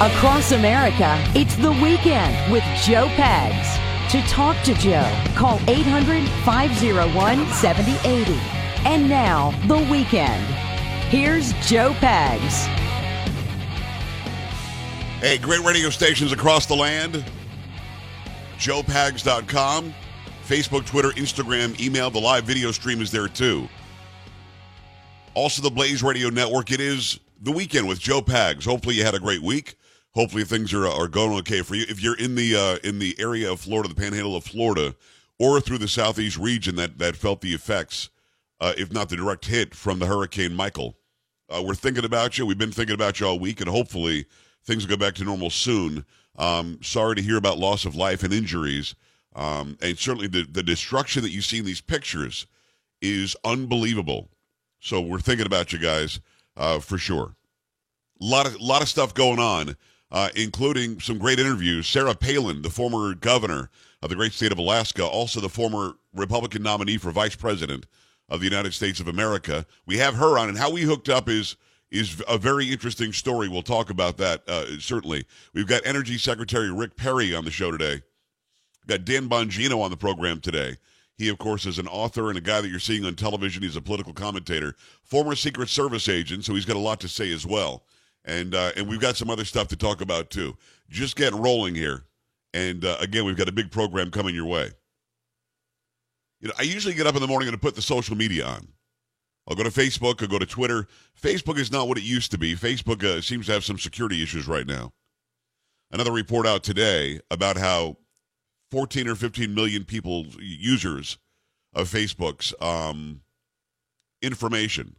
Across America, it's The Weekend with Joe Pags. To talk to Joe, call 800-501-7080. And now, The Weekend. Here's Joe Pags. Hey, great radio stations across the land. JoePags.com. Facebook, Twitter, Instagram, email. The live video stream is there, too. Also, the Blaze Radio Network. It is The Weekend with Joe Pags. Hopefully, you had a great week. Hopefully, things are going okay for you. If you're in the area of Florida, the panhandle of Florida, or through the southeast region that felt the effects, if not the direct hit from the Hurricane Michael, we're thinking about you. We've been thinking about you all week, and hopefully things will go back to normal soon. Sorry to hear about loss of life and injuries. And certainly the destruction that you see in these pictures is unbelievable. So we're thinking about you guys for sure. A lot of stuff going on, including some great interviews. Sarah Palin, the former governor of the great state of Alaska, also the former Republican nominee for vice president of the United States of America. We have her on, and how we hooked up is a very interesting story. We'll talk about that, certainly. We've got Energy Secretary Rick Perry on the show today. We've got Dan Bongino on the program today. He, of course, is an author and a guy that you're seeing on television. He's a political commentator, former Secret Service agent, so he's got a lot to say as well. And we've got some other stuff to talk about, too. Just getting rolling here. And, again, we've got a big program coming your way. You know, I usually get up in the morning and put the social media on. I'll go to Facebook, I'll go to Twitter. Facebook is not what it used to be. Facebook seems to have some security issues right now. Another report out today about how 14 or 15 million people, users of Facebook's information,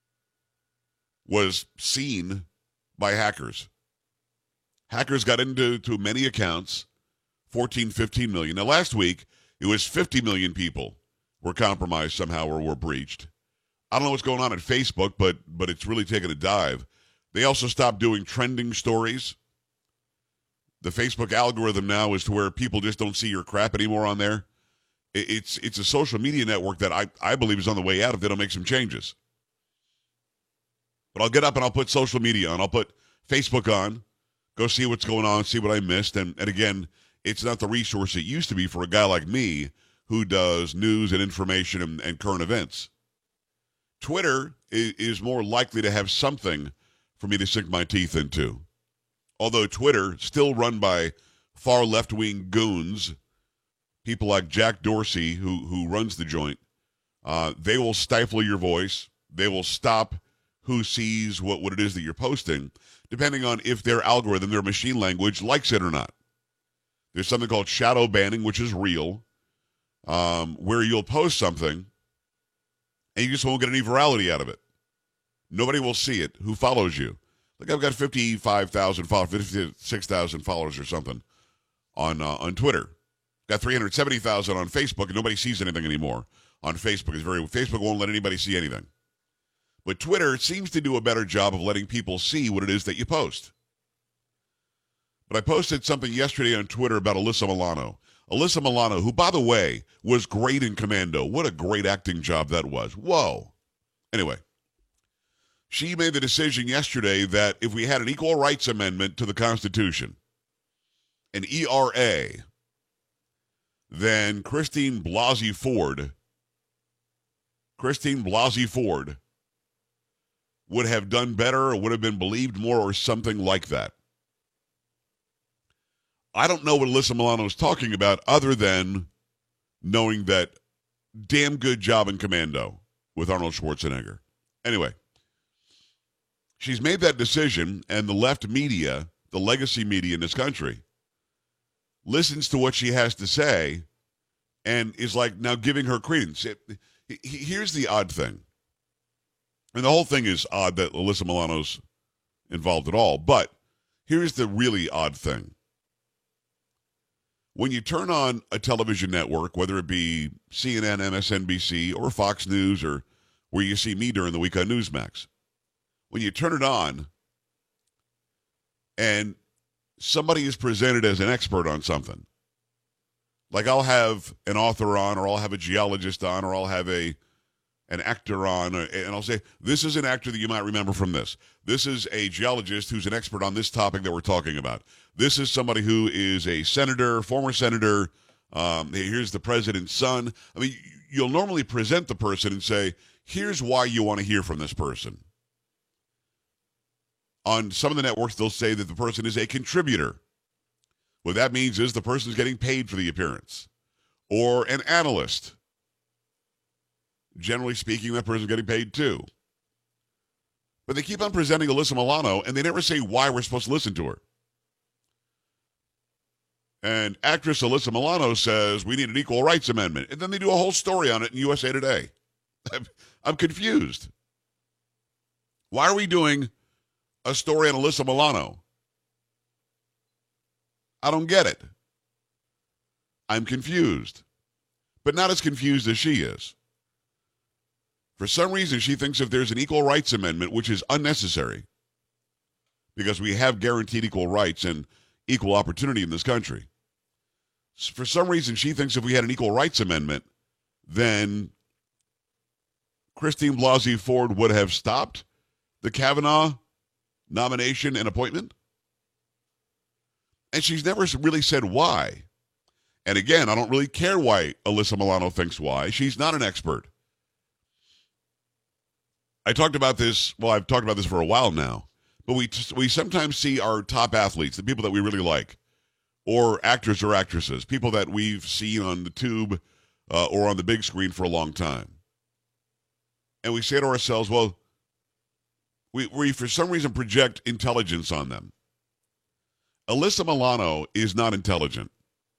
was seen by hackers. Hackers got into many accounts, 14, 15 million. Now, last week, it was 50 million people were compromised somehow or were breached. I don't know what's going on at Facebook, but it's really taken a dive. They also stopped doing trending stories. The Facebook algorithm now is to where people just don't see your crap anymore on there. It's a social media network that I believe is on the way out if they don't make some changes. But I'll get up and I'll put social media on. I'll put Facebook on, go see what's going on, see what I missed. And again, it's not the resource it used to be for a guy like me who does news and information and current events. Twitter is more likely to have something for me to sink my teeth into. Although Twitter, still run by far left-wing goons, people like Jack Dorsey, who runs the joint, they will stifle your voice. They will stop who sees what it is that you're posting, depending on if their algorithm, their machine language, likes it or not. There's something called shadow banning, which is real, where you'll post something, and you just won't get any virality out of it. Nobody will see it who follows you. Like I've got 55,000 followers, 56,000 followers or something on Twitter. Got 370,000 on Facebook, and nobody sees anything anymore on Facebook. Facebook won't let anybody see anything. But Twitter seems to do a better job of letting people see what it is that you post. But I posted something yesterday on Twitter about Alyssa Milano. Alyssa Milano, who, by the way, was great in Commando. What a great acting job that was. Whoa. Anyway, she made the decision yesterday that if we had an equal rights amendment to the Constitution, an ERA, then Christine Blasey Ford would have done better or would have been believed more or something like that. I don't know what Alyssa Milano is talking about other than knowing that damn good job in Commando with Arnold Schwarzenegger. Anyway, she's made that decision, and the left media, the legacy media in this country, listens to what she has to say and is like now giving her credence. Here's the odd thing. And the whole thing is odd that Alyssa Milano's involved at all, but here's the really odd thing. When you turn on a television network, whether it be CNN, MSNBC, or Fox News, or where you see me during the week on Newsmax, when you turn it on and somebody is presented as an expert on something, like I'll have an author on, or I'll have a geologist on, or I'll have a an actor on, and I'll say, this is an actor that you might remember from this. This is a geologist who's an expert on this topic that we're talking about. This is somebody who is a senator, former senator. Here's the president's son. I mean, you'll normally present the person and say, here's why you want to hear from this person. On some of the networks, they'll say that the person is a contributor. What that means is the person's getting paid for the appearance. Or an analyst. Generally speaking, that person's getting paid too. But they keep on presenting Alyssa Milano, and they never say why we're supposed to listen to her. And actress Alyssa Milano says we need an equal rights amendment. And then they do a whole story on it in USA Today. I'm confused. Why are we doing a story on Alyssa Milano? I don't get it. I'm confused. But not as confused as she is. For some reason, she thinks if there's an equal rights amendment, which is unnecessary, because we have guaranteed equal rights and equal opportunity in this country. For some reason, she thinks if we had an equal rights amendment, then Christine Blasey Ford would have stopped the Kavanaugh nomination and appointment. And she's never really said why. And again, I don't really care why Alyssa Milano thinks why. She's not an expert. I've talked about this for a while now, but we sometimes see our top athletes, the people that we really like, or actors or actresses, people that we've seen on the tube or on the big screen for a long time. And we say to ourselves, well, we for some reason project intelligence on them. Alyssa Milano is not intelligent.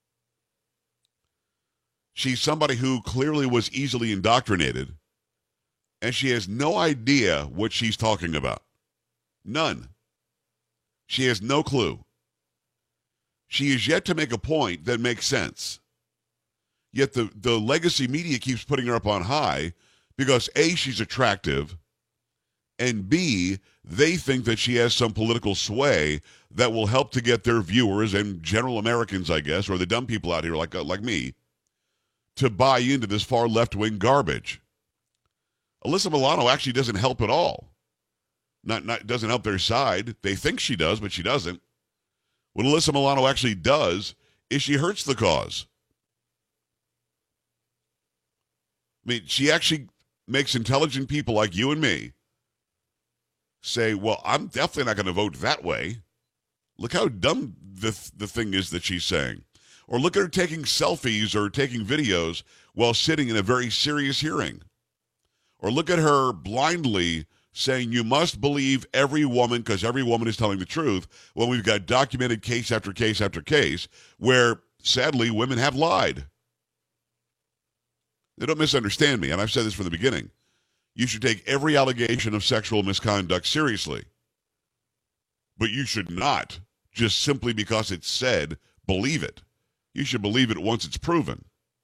She's somebody who clearly was easily indoctrinated, and she has no idea what she's talking about. None. She has no clue. She is yet to make a point that makes sense. Yet the legacy media keeps putting her up on high because A, she's attractive, and B, they think that she has some political sway that will help to get their viewers and general Americans, I guess, or the dumb people out here like me, to buy into this far left-wing garbage. Alyssa Milano actually doesn't help at all. Not doesn't help their side. They think she does, but she doesn't. What Alyssa Milano actually does is she hurts the cause. I mean, she actually makes intelligent people like you and me say, well, I'm definitely not going to vote that way. Look how dumb the thing is that she's saying. Or look at her taking selfies or taking videos while sitting in a very serious hearing. Or look at her blindly saying you must believe every woman because every woman is telling the truth when we've got documented case after case after case where, sadly, women have lied. They don't misunderstand me, and I've said this from the beginning. You should take every allegation of sexual misconduct seriously. But you should not, just simply because it's said, believe it. You should believe it once it's proven.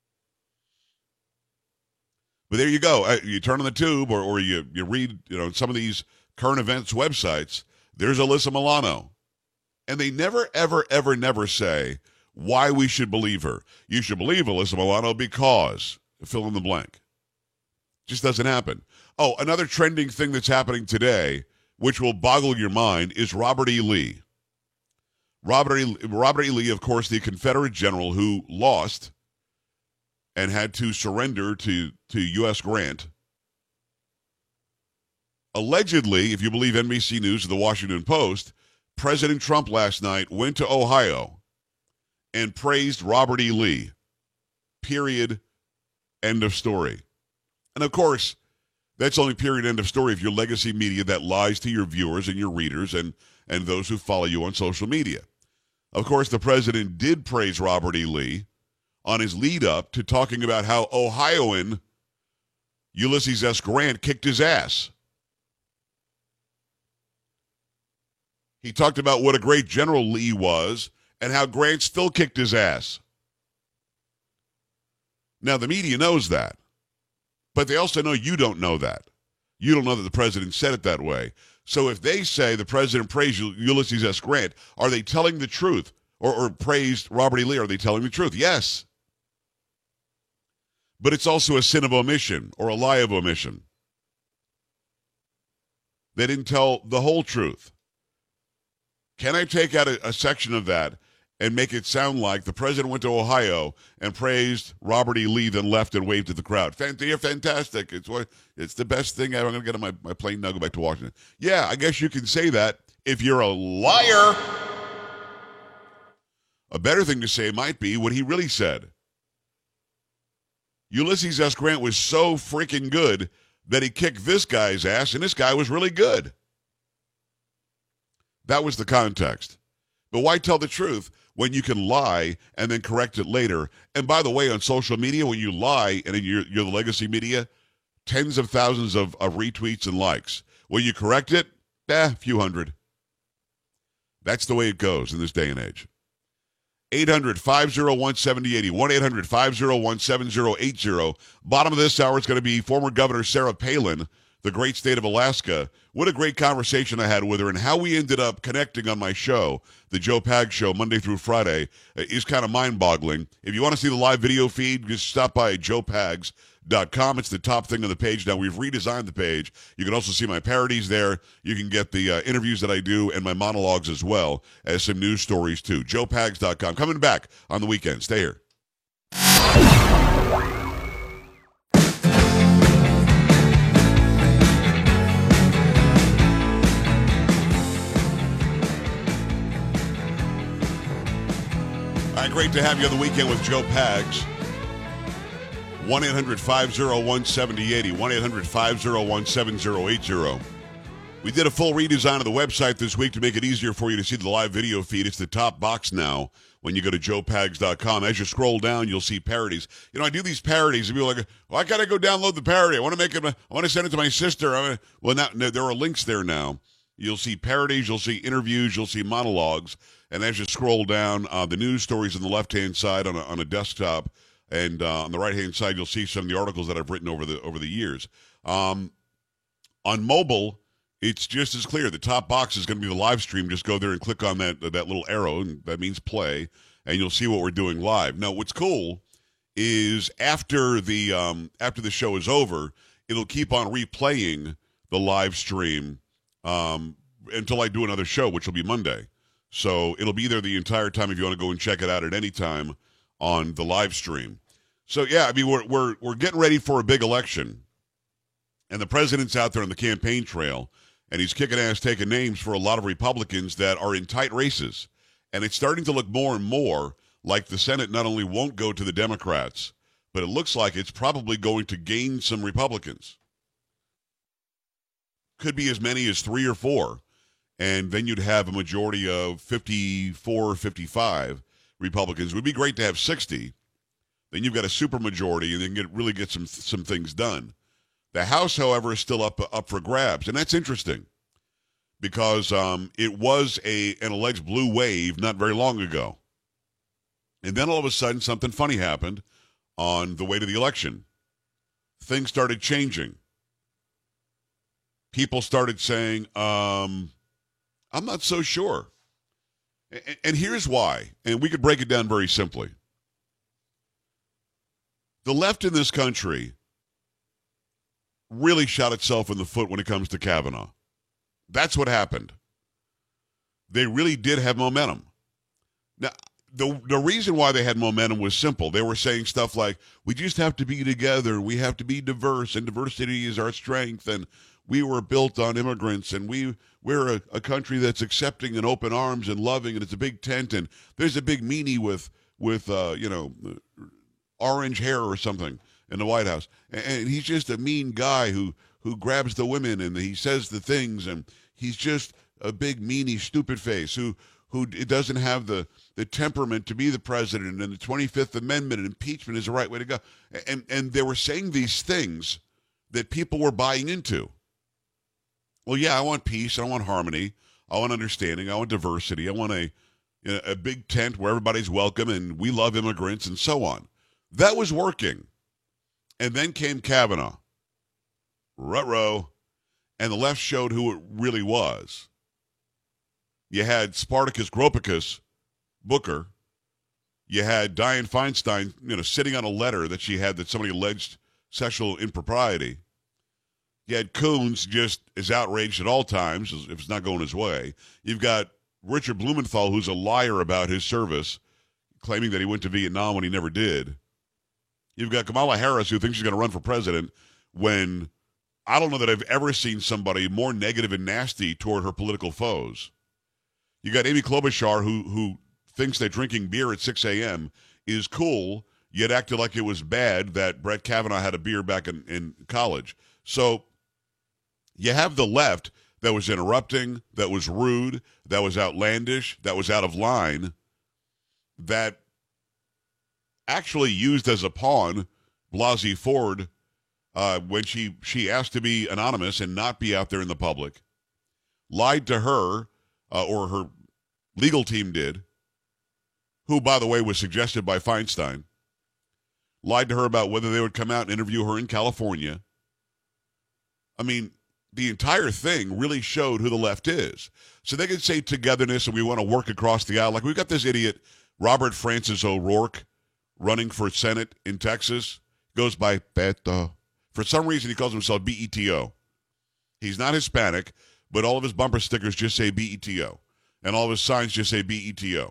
But there you go. You turn on the tube or you read some of these current events websites, there's Alyssa Milano. And they never, ever, ever, never say why we should believe her. You should believe Alyssa Milano because, fill in the blank. Just doesn't happen. Oh, another trending thing that's happening today, which will boggle your mind, is Robert E. Lee. Robert E. Lee, of course, the Confederate general who lost and had to surrender to U.S. Grant. Allegedly, if you believe NBC News or the Washington Post, President Trump last night went to Ohio and praised Robert E. Lee. Period. End of story. And of course, that's only period, end of story if you're legacy media that lies to your viewers and your readers and those who follow you on social media. Of course, the president did praise Robert E. Lee on his lead up to talking about how Ohioan Ulysses S. Grant kicked his ass. He talked about what a great general Lee was and how Grant still kicked his ass. Now, the media knows that, but they also know you don't know that. You don't know that the president said it that way. So if they say the president praised Ulysses S. Grant, are they telling the truth? Or praised Robert E. Lee, are they telling the truth? Yes. But it's also a sin of omission or a lie of omission. They didn't tell the whole truth. Can I take out a section of that and make it sound like the president went to Ohio and praised Robert E. Lee, then left and waved at the crowd? You're fantastic. It's the best thing ever. I'm going to get on my plane now, go back to Washington. Yeah, I guess you can say that if you're a liar. A better thing to say might be what he really said. Ulysses S. Grant was so freaking good that he kicked this guy's ass, and this guy was really good. That was the context. But why tell the truth when you can lie and then correct it later? And by the way, on social media, when you lie and you're the legacy media, tens of thousands of retweets and likes. When you correct it, a few hundred. That's the way it goes in this day and age. 800-501-7080, 1-800-501-7080. Bottom of this hour is going to be former Governor Sarah Palin, the great state of Alaska. What a great conversation I had with her, and how we ended up connecting on my show, the Joe Pags Show, Monday through Friday, is kind of mind-boggling. If you want to see the live video feed, just stop by joepags.com. It's the top thing on the page now. We've redesigned the page. You can also see my parodies there. You can get the interviews that I do and my monologues as well as some news stories too. joepags.com. Coming back on the weekend. Stay here. Great to have you on the weekend with Joe Pags. 1-800-501-7080, 1-800-501-7080. We did a full redesign of the website this week to make it easier for you to see the live video feed. It's the top box now when you go to joepags.com. As you scroll down, you'll see parodies. You know, I do these parodies, and people are like, well, I got to go download the parody. I want to send it to my sister. Now, there are links there now. You'll see parodies, you'll see interviews, you'll see monologues. And as you scroll down, the news stories on the left-hand side on a desktop, and on the right-hand side, you'll see some of the articles that I've written over the years. On mobile, it's just as clear. The top box is going to be the live stream. Just go there and click on that little arrow, and that means play, and you'll see what we're doing live. Now, what's cool is after the show is over, it'll keep on replaying the live stream until I do another show, which will be Monday. So it'll be there the entire time if you want to go and check it out at any time on the live stream. So yeah, I mean we're getting ready for a big election, and the president's out there on the campaign trail, and he's kicking ass, taking names for a lot of Republicans that are in tight races, and it's starting to look more and more like the Senate not only won't go to the Democrats, but it looks like it's probably going to gain some Republicans. Could be as many as 3 or 4. And then you'd have a majority of 54 or 55 Republicans. It would be great to have 60. Then you've got a supermajority, and then really get some things done. The House, however, is still up for grabs, and that's interesting because it was an alleged blue wave not very long ago. And then all of a sudden, something funny happened on the way to the election. Things started changing. People started saying, I'm not so sure. And here's why. And we could break it down very simply. The left in this country really shot itself in the foot when it comes to Kavanaugh. That's what happened. They really did have momentum. Now, the reason why they had momentum was simple. They were saying stuff like, we just have to be together, we have to be diverse, and diversity is our strength, and we were built on immigrants, and we're a country that's accepting and open arms and loving, and it's a big tent, and there's a big meanie with orange hair or something in the White House. And he's just a mean guy who grabs the women, and he says the things, and he's just a big meanie stupid face who doesn't have the temperament to be the president, and the 25th Amendment and impeachment is the right way to go. And they were saying these things that people were buying into. Well, yeah, I want peace, I want harmony, I want understanding, I want diversity, I want a big tent where everybody's welcome, and we love immigrants, and so on. That was working. And then came Kavanaugh. Ruh-roh. And the left showed who it really was. You had Spartacus Gropicus Booker. You had Dianne Feinstein, sitting on a letter that she had that somebody alleged sexual impropriety. You had Coons just is outraged at all times if it's not going his way. You've got Richard Blumenthal, who's a liar about his service, claiming that he went to Vietnam when he never did. You've got Kamala Harris, who thinks she's going to run for president when I don't know that I've ever seen somebody more negative and nasty toward her political foes. You got Amy Klobuchar, who thinks that drinking beer at 6 a.m. is cool, yet acted like it was bad that Brett Kavanaugh had a beer back in college. So you have the left that was interrupting, that was rude, that was outlandish, that was out of line, that actually used as a pawn Blasey Ford when she asked to be anonymous and not be out there in the public, lied to her, or her legal team did, who, by the way, was suggested by Feinstein, lied to her about whether they would come out and interview her in California. I mean, the entire thing really showed who the left is. So they could say togetherness and we want to work across the aisle. Like we've got this idiot, Robert Francis O'Rourke, running for Senate in Texas, goes by Beto. For some reason, he calls himself BETO. He's not Hispanic, but all of his bumper stickers just say BETO, and all of his signs just say BETO.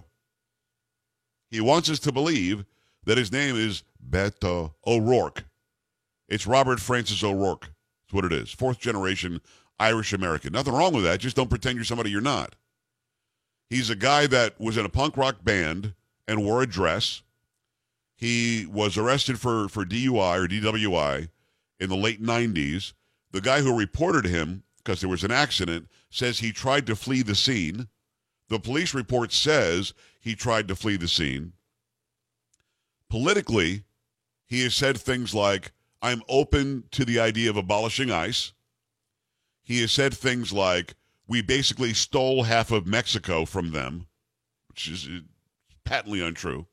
He wants us to believe that his name is Beto O'Rourke. It's Robert Francis O'Rourke. That's what it is. Fourth generation Irish American. Nothing wrong with that. Just don't pretend you're somebody you're not. He's a guy that was in a punk rock band and wore a dress. He was arrested for DUI or DWI in the late 90s. The guy who reported him, because there was an accident, says he tried to flee the scene. The police report says he tried to flee the scene. Politically, he has said things like, I'm open to the idea of abolishing ICE. He has said things like, we basically stole half of Mexico from them, which is patently untrue.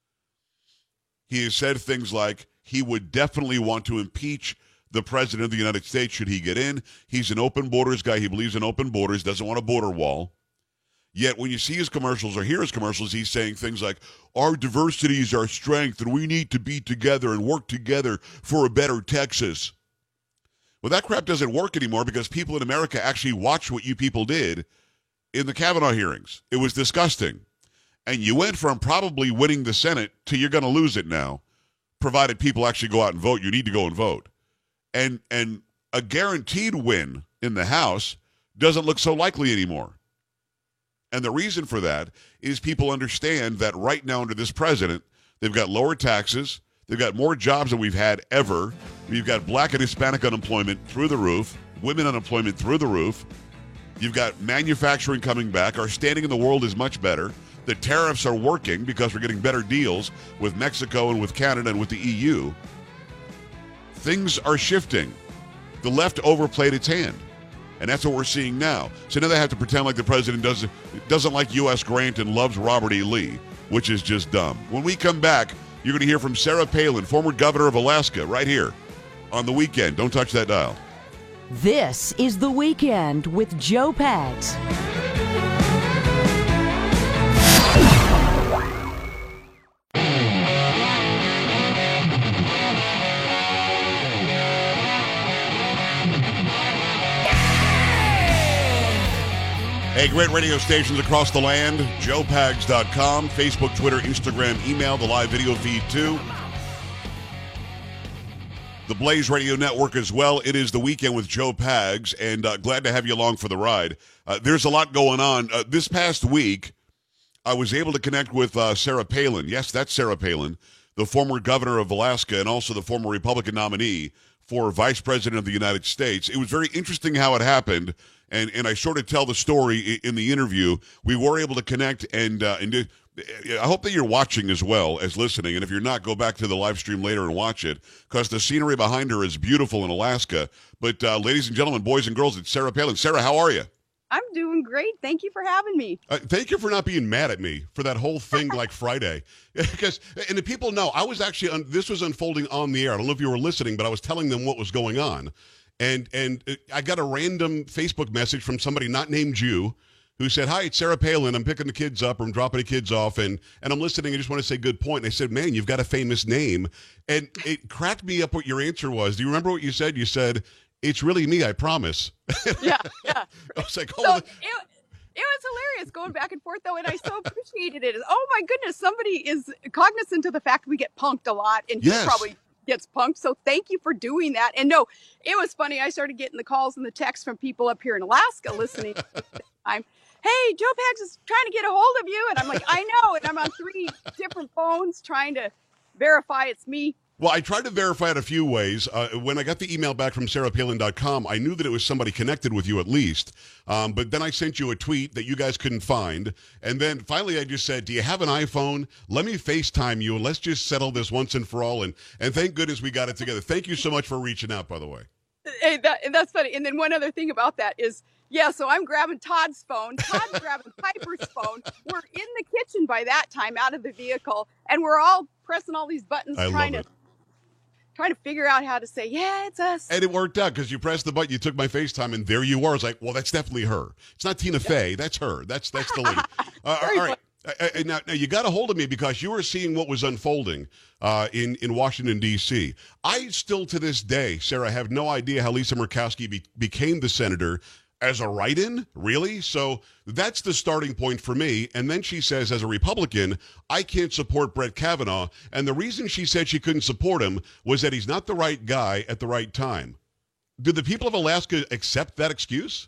He has said things like he would definitely want to impeach the president of the United States should he get in. He's an open borders guy. He believes in open borders, doesn't want a border wall. Yet when you see his commercials or hear his commercials, he's saying things like, our diversity is our strength and we need to be together and work together for a better Texas. Well, that crap doesn't work anymore because people in America actually watched what you people did in the Kavanaugh hearings. It was disgusting. And you went from probably winning the Senate to you're going to lose it now, provided people actually go out and vote. You need to go and vote. And a guaranteed win in the House doesn't look so likely anymore. And the reason for that is people understand that right now under this president, they've got lower taxes, they've got more jobs than we've had ever, we've got black and Hispanic unemployment through the roof, women unemployment through the roof, you've got manufacturing coming back, our standing in the world is much better. The tariffs are working because we're getting better deals with Mexico and with Canada and with the EU. Things are shifting. The left overplayed its hand, and that's what we're seeing now. So now they have to pretend like the president doesn't like U.S. Grant and loves Robert E. Lee, which is just dumb. When we come back, you're going to hear from Sarah Palin, former governor of Alaska, right here on The Weekend. Don't touch that dial. This is The Weekend with Joe Pags. Hey, great radio stations across the land. JoePags.com, Facebook, Twitter, Instagram, email, the live video feed too. The Blaze Radio Network as well. It is The Weekend with Joe Pags, and glad to have you along for the ride. There's a lot going on. This past week, I was able to connect with Sarah Palin. Yes, that's Sarah Palin, the former governor of Alaska and also the former Republican nominee for Vice President of the United States. It was very interesting how it happened. And I sort of tell the story in the interview. We were able to connect, and I hope that you're watching as well as listening. And if you're not, go back to the live stream later and watch it, because the scenery behind her is beautiful in Alaska. But ladies and gentlemen, boys and girls, it's Sarah Palin. Sarah, how are you? I'm doing great. Thank you for having me. Thank you for not being mad at me for that whole thing like Friday. Because, and the people know, I was actually, this was unfolding on the air. I don't know if you were listening, but I was telling them what was going on. And I got a random Facebook message from somebody not named you who said, hi, it's Sarah Palin. I'm picking the kids up or I'm dropping the kids off and I'm listening. I just want to say good point. And I said, man, you've got a famous name. And it cracked me up what your answer was. Do you remember what you said? You said, It's really me, I promise. Yeah, yeah. I was like, So it was hilarious going back and forth though, and I so appreciated it. Oh my goodness, somebody is cognizant of the fact we get punked a lot, and he Yes. probably gets punked. So thank you for doing that. And no, it was funny. I started getting the calls and the texts from people up here in Alaska listening. I'm, hey, Joe Pags is trying to get a hold of you, and I'm like, I know, and I'm on 3 different phones trying to verify it's me. Well, I tried to verify it a few ways. When I got the email back from sarahpalin.com, I knew that it was somebody connected with you at least. But then I sent you a tweet that you guys couldn't find. And then finally I just said, do you have an iPhone? Let me FaceTime you and let's just settle this once and for all. And thank goodness we got it together. Thank you so much for reaching out, by the way. Hey, that's funny. And then one other thing about that is, yeah, so I'm grabbing Todd's phone. Todd's grabbing Piper's phone. We're in the kitchen by that time, out of the vehicle, and we're all pressing all these buttons, trying to figure out how to say, yeah, it's us. And it worked out because you pressed the button, you took my FaceTime, and there you were. I was like, well, that's definitely her. It's not Tina Fey. That's her. That's the lady. All right. Now you got a hold of me because you were seeing what was unfolding in Washington, D.C. I still, to this day, Sarah, have no idea how Lisa Murkowski became the senator as a write-in, really? So that's the starting point for me. And then she says, as a Republican, I can't support Brett Kavanaugh. And the reason she said she couldn't support him was that he's not the right guy at the right time. Did the people of Alaska accept that excuse?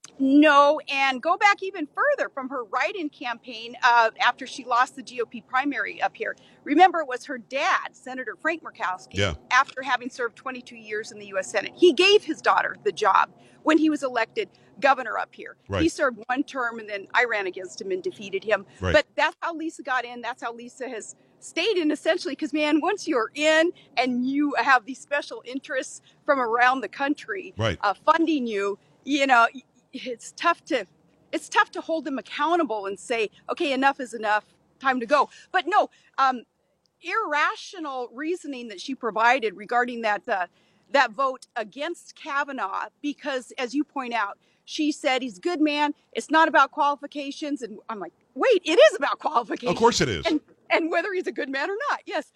No, and go back even further from her write-in campaign after she lost the GOP primary up here. Remember, it was her dad, Senator Frank Murkowski, after having served 22 years in the U.S. Senate. He gave his daughter the job when he was elected governor up here. Right. He served 1 term, and then I ran against him and defeated him. Right. But that's how Lisa got in. That's how Lisa has stayed in, essentially, because, man, once you're in and you have these special interests from around the country funding you, you know, it's tough to hold them accountable and say, okay, enough is enough, time to go. But no, irrational reasoning that she provided regarding that vote against Kavanaugh, because as you point out, she said he's a good man. It's not about qualifications. And I'm like, wait, it is about qualifications. Of course it is. And whether he's a good man or not. Yes.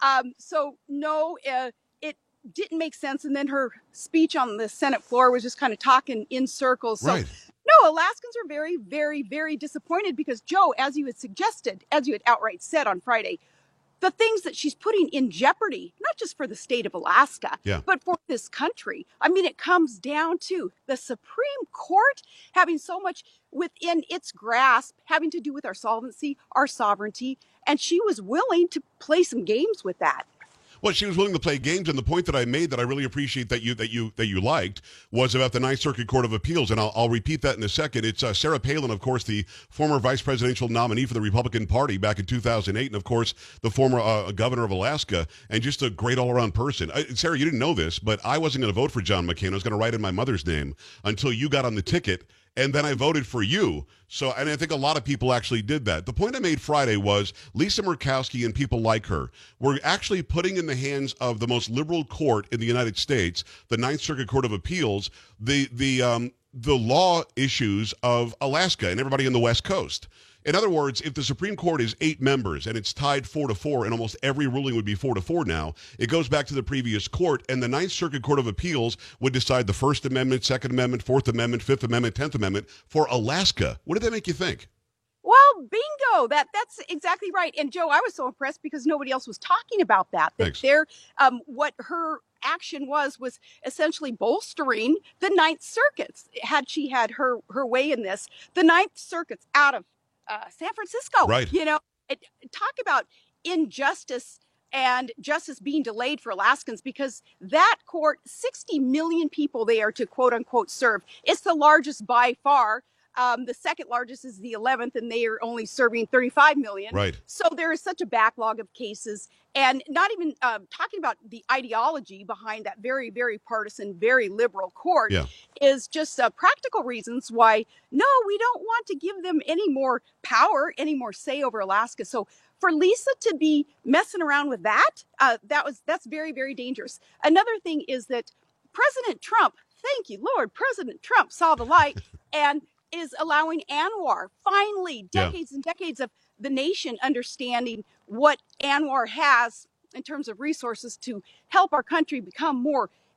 So no, it didn't make sense. And then her speech on the Senate floor was just kind of talking in circles. So no, Alaskans are very, very, very disappointed because, Joe, as you had suggested, as you had outright said on Friday, the things that she's putting in jeopardy, not just for the state of Alaska, but for this country. I mean, it comes down to the Supreme Court having so much within its grasp, having to do with our solvency, our sovereignty, and she was willing to play some games with that. Well, she was willing to play games, and the point that I made that I really appreciate that you liked was about the Ninth Circuit Court of Appeals, and I'll repeat that in a second. It's Sarah Palin, of course, the former vice presidential nominee for the Republican Party back in 2008, and of course the former governor of Alaska, and just a great all-around person. Sarah, you didn't know this, but I wasn't going to vote for John McCain. I was going to write in my mother's name until you got on the ticket. And then I voted for you. So, and I think a lot of people actually did that. The point I made Friday was Lisa Murkowski and people like her were actually putting in the hands of the most liberal court in the United States, the Ninth Circuit Court of Appeals, the law issues of Alaska and everybody on the West Coast. In other words, if the Supreme Court is 8 members and it's tied 4-4, and almost every ruling would be 4-4 now, it goes back to the previous court, and the Ninth Circuit Court of Appeals would decide the First Amendment, Second Amendment, Fourth Amendment, Fifth Amendment, 10th Amendment for Alaska. What did that make you think? Well, bingo. That's exactly right. And Joe, I was so impressed because nobody else was talking about that. Thanks. What her action was essentially bolstering the Ninth Circuits. Had she had her way in this, the Ninth Circuit's out of San Francisco, right? You know, talk about injustice and justice being delayed for Alaskans, because that court, 60 million people there to quote unquote serve. It's the largest by far. The second largest is the 11th, and they are only serving 35 million. Right. So there is such a backlog of cases, and not even talking about the ideology behind that very, very partisan, very liberal court is just practical reasons why, no, we don't want to give them any more power, any more say over Alaska. So for Lisa to be messing around with that, that's very, very dangerous. Another thing is that President Trump, thank you, Lord, President Trump saw the light and is allowing ANWR, finally, decades and decades of the nation understanding what ANWR has in terms of resources to help our country become more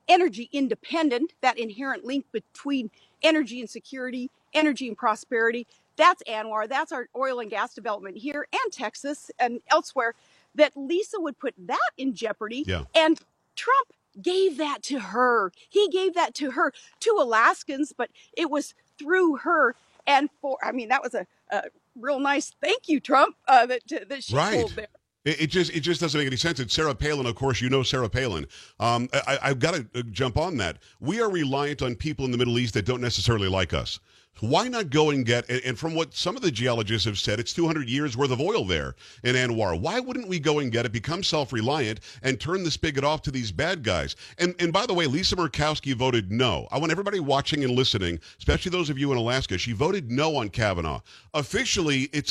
energy independent, that inherent link between energy and security, energy and prosperity. That's ANWR. That's our oil and gas development here and Texas and elsewhere. That Lisa would put that in jeopardy. Yeah. And Trump gave that to her. He gave that to her, to Alaskans, but it was through her. And that was a real nice thank you, Trump, that she pulled there. It just doesn't make any sense. It's Sarah Palin, of course. You know Sarah Palin. I've got to jump on that. We are reliant on people in the Middle East that don't necessarily like us. Why not go and get, and from what some of the geologists have said, it's 200 years worth of oil there in ANWR. Why wouldn't we go and get it, become self-reliant, and turn the spigot off to these bad guys? And by the way, Lisa Murkowski voted no. I want everybody watching and listening, especially those of you in Alaska, she voted no on Kavanaugh. Officially, it's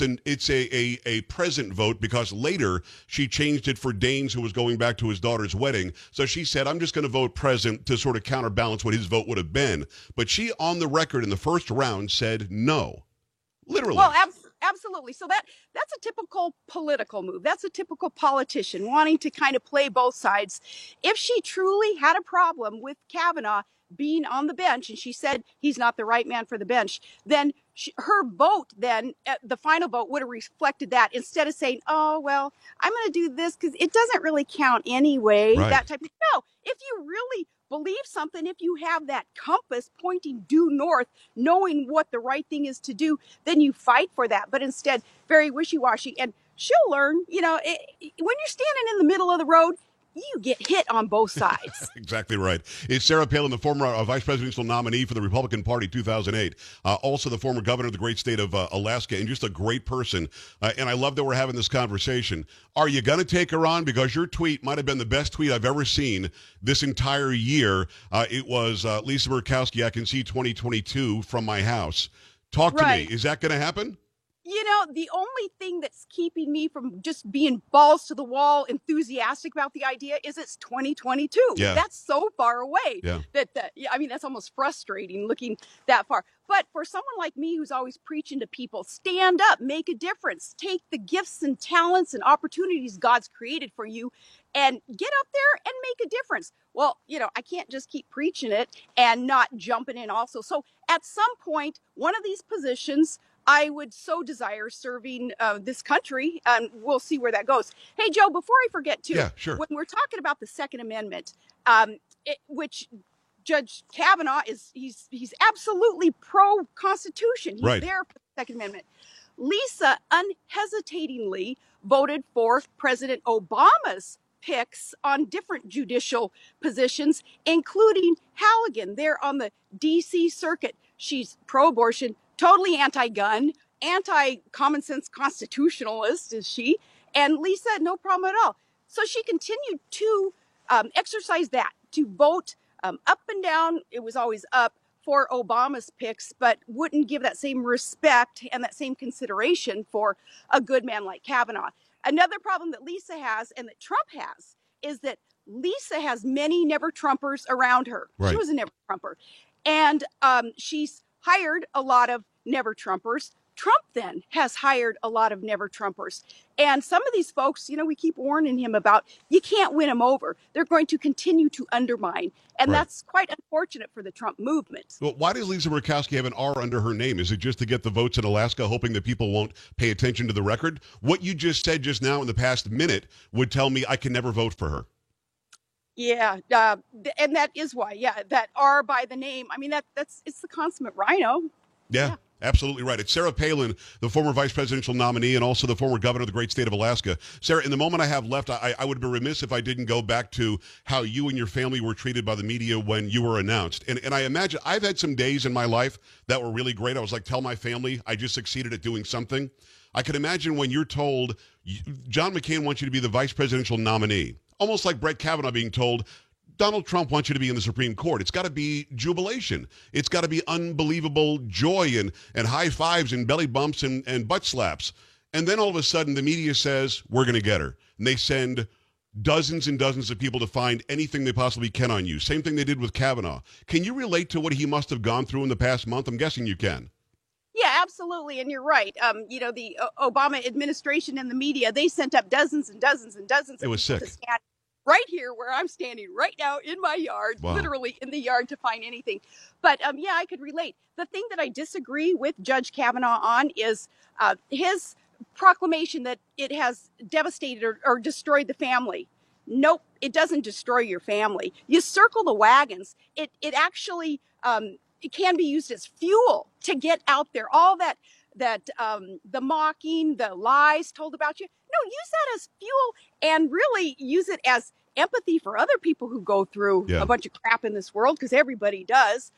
a present vote because later she changed it for Daines, who was going back to his daughter's wedding. So she said, I'm just going to vote present to sort of counterbalance what his vote would have been. But she, on the record in the first round, said no. Literally. Well, absolutely. So that's a typical political move. That's a typical politician wanting to kind of play both sides. If she truly had a problem with Kavanaugh being on the bench and she said he's not the right man for the bench, then her vote then, the final vote, would have reflected that, instead of saying, oh, well, I'm going to do this because it doesn't really count anyway. Right. That type of, no, if you really believe something, if you have that compass pointing due north, knowing what the right thing is to do, then you fight for that. But instead, very wishy-washy. And she'll learn, when you're standing in the middle of the road, you get hit on both sides. Exactly right. It's Sarah Palin, the former vice presidential nominee for the Republican Party 2008. Also the former governor of the great state of Alaska, and just a great person. And I love that we're having this conversation. Are you going to take her on? Because your tweet might have been the best tweet I've ever seen this entire year. It was Lisa Murkowski, I can see 2022 from my house. Talk to me. Is that going to happen? The only thing that's keeping me from just being balls to the wall enthusiastic about the idea is it's 2022. Yeah. That's so far away. Yeah. That's almost frustrating looking that far. But for someone like me who's always preaching to people, stand up, make a difference, take the gifts and talents and opportunities God's created for you and get up there and make a difference. Well, I can't just keep preaching it and not jumping in also. So at some point, one of these positions, I would so desire serving this country, and we'll see where that goes. Hey, Joe, before I forget, too, yeah, sure. When we're talking about the Second Amendment, which Judge Kavanaugh he's absolutely pro-Constitution. He's right. there for the Second Amendment. Lisa unhesitatingly voted for President Obama's picks on different judicial positions, including Halligan there on the D.C. Circuit. She's pro-abortion, totally anti-gun, anti-common sense constitutionalist is she, and Lisa had no problem at all. So she continued to exercise that, to vote up and down. It was always up for Obama's picks, but wouldn't give that same respect and that same consideration for a good man like Kavanaugh. Another problem that Lisa has and that Trump has is that Lisa has many never-Trumpers around her. Right. She was a never-Trumper. And she's hired a lot of never-Trumpers. Trump then has hired a lot of never-Trumpers. And some of these folks, we keep warning him about, you can't win them over. They're going to continue to undermine. And right. That's quite unfortunate for the Trump movement. Well, why does Lisa Murkowski have an R under her name? Is it just to get the votes in Alaska, hoping that people won't pay attention to the record? What you just said just now in the past minute would tell me I can never vote for her. Yeah, and that is why. Yeah, that R by the name. I mean, it's the consummate rhino. Yeah. Absolutely right. It's Sarah Palin, the former vice presidential nominee and also the former governor of the great state of Alaska. Sarah, in the moment I have left, I would be remiss if I didn't go back to how you and your family were treated by the media when you were announced. And I imagine I've had some days in my life that were really great. I was like, tell my family I just succeeded at doing something. I could imagine when you're told John McCain wants you to be the vice presidential nominee, almost like Brett Kavanaugh being told Donald Trump wants you to be in the Supreme Court. It's got to be jubilation. It's got to be unbelievable joy and high fives and belly bumps and butt slaps. And then all of a sudden the media says, we're going to get her. And they send dozens and dozens of people to find anything they possibly can on you. Same thing they did with Kavanaugh. Can you relate to what he must have gone through in the past month? I'm guessing you can. Yeah, absolutely. And you're right. The Obama administration and the media, they sent up dozens and dozens and dozens of it was people sick. to stand right here where I'm standing right now in my yard, Wow. literally in the yard to find anything. But yeah, I could relate. The thing that I disagree with Judge Kavanaugh on is his proclamation that it has devastated or destroyed the family. Nope, it doesn't destroy your family. You circle the wagons. It actually it can be used as fuel to get out there. All that the mocking, the lies told about you. No, use that as fuel and really use it as empathy for other people who go through a bunch of crap in this world, because everybody does.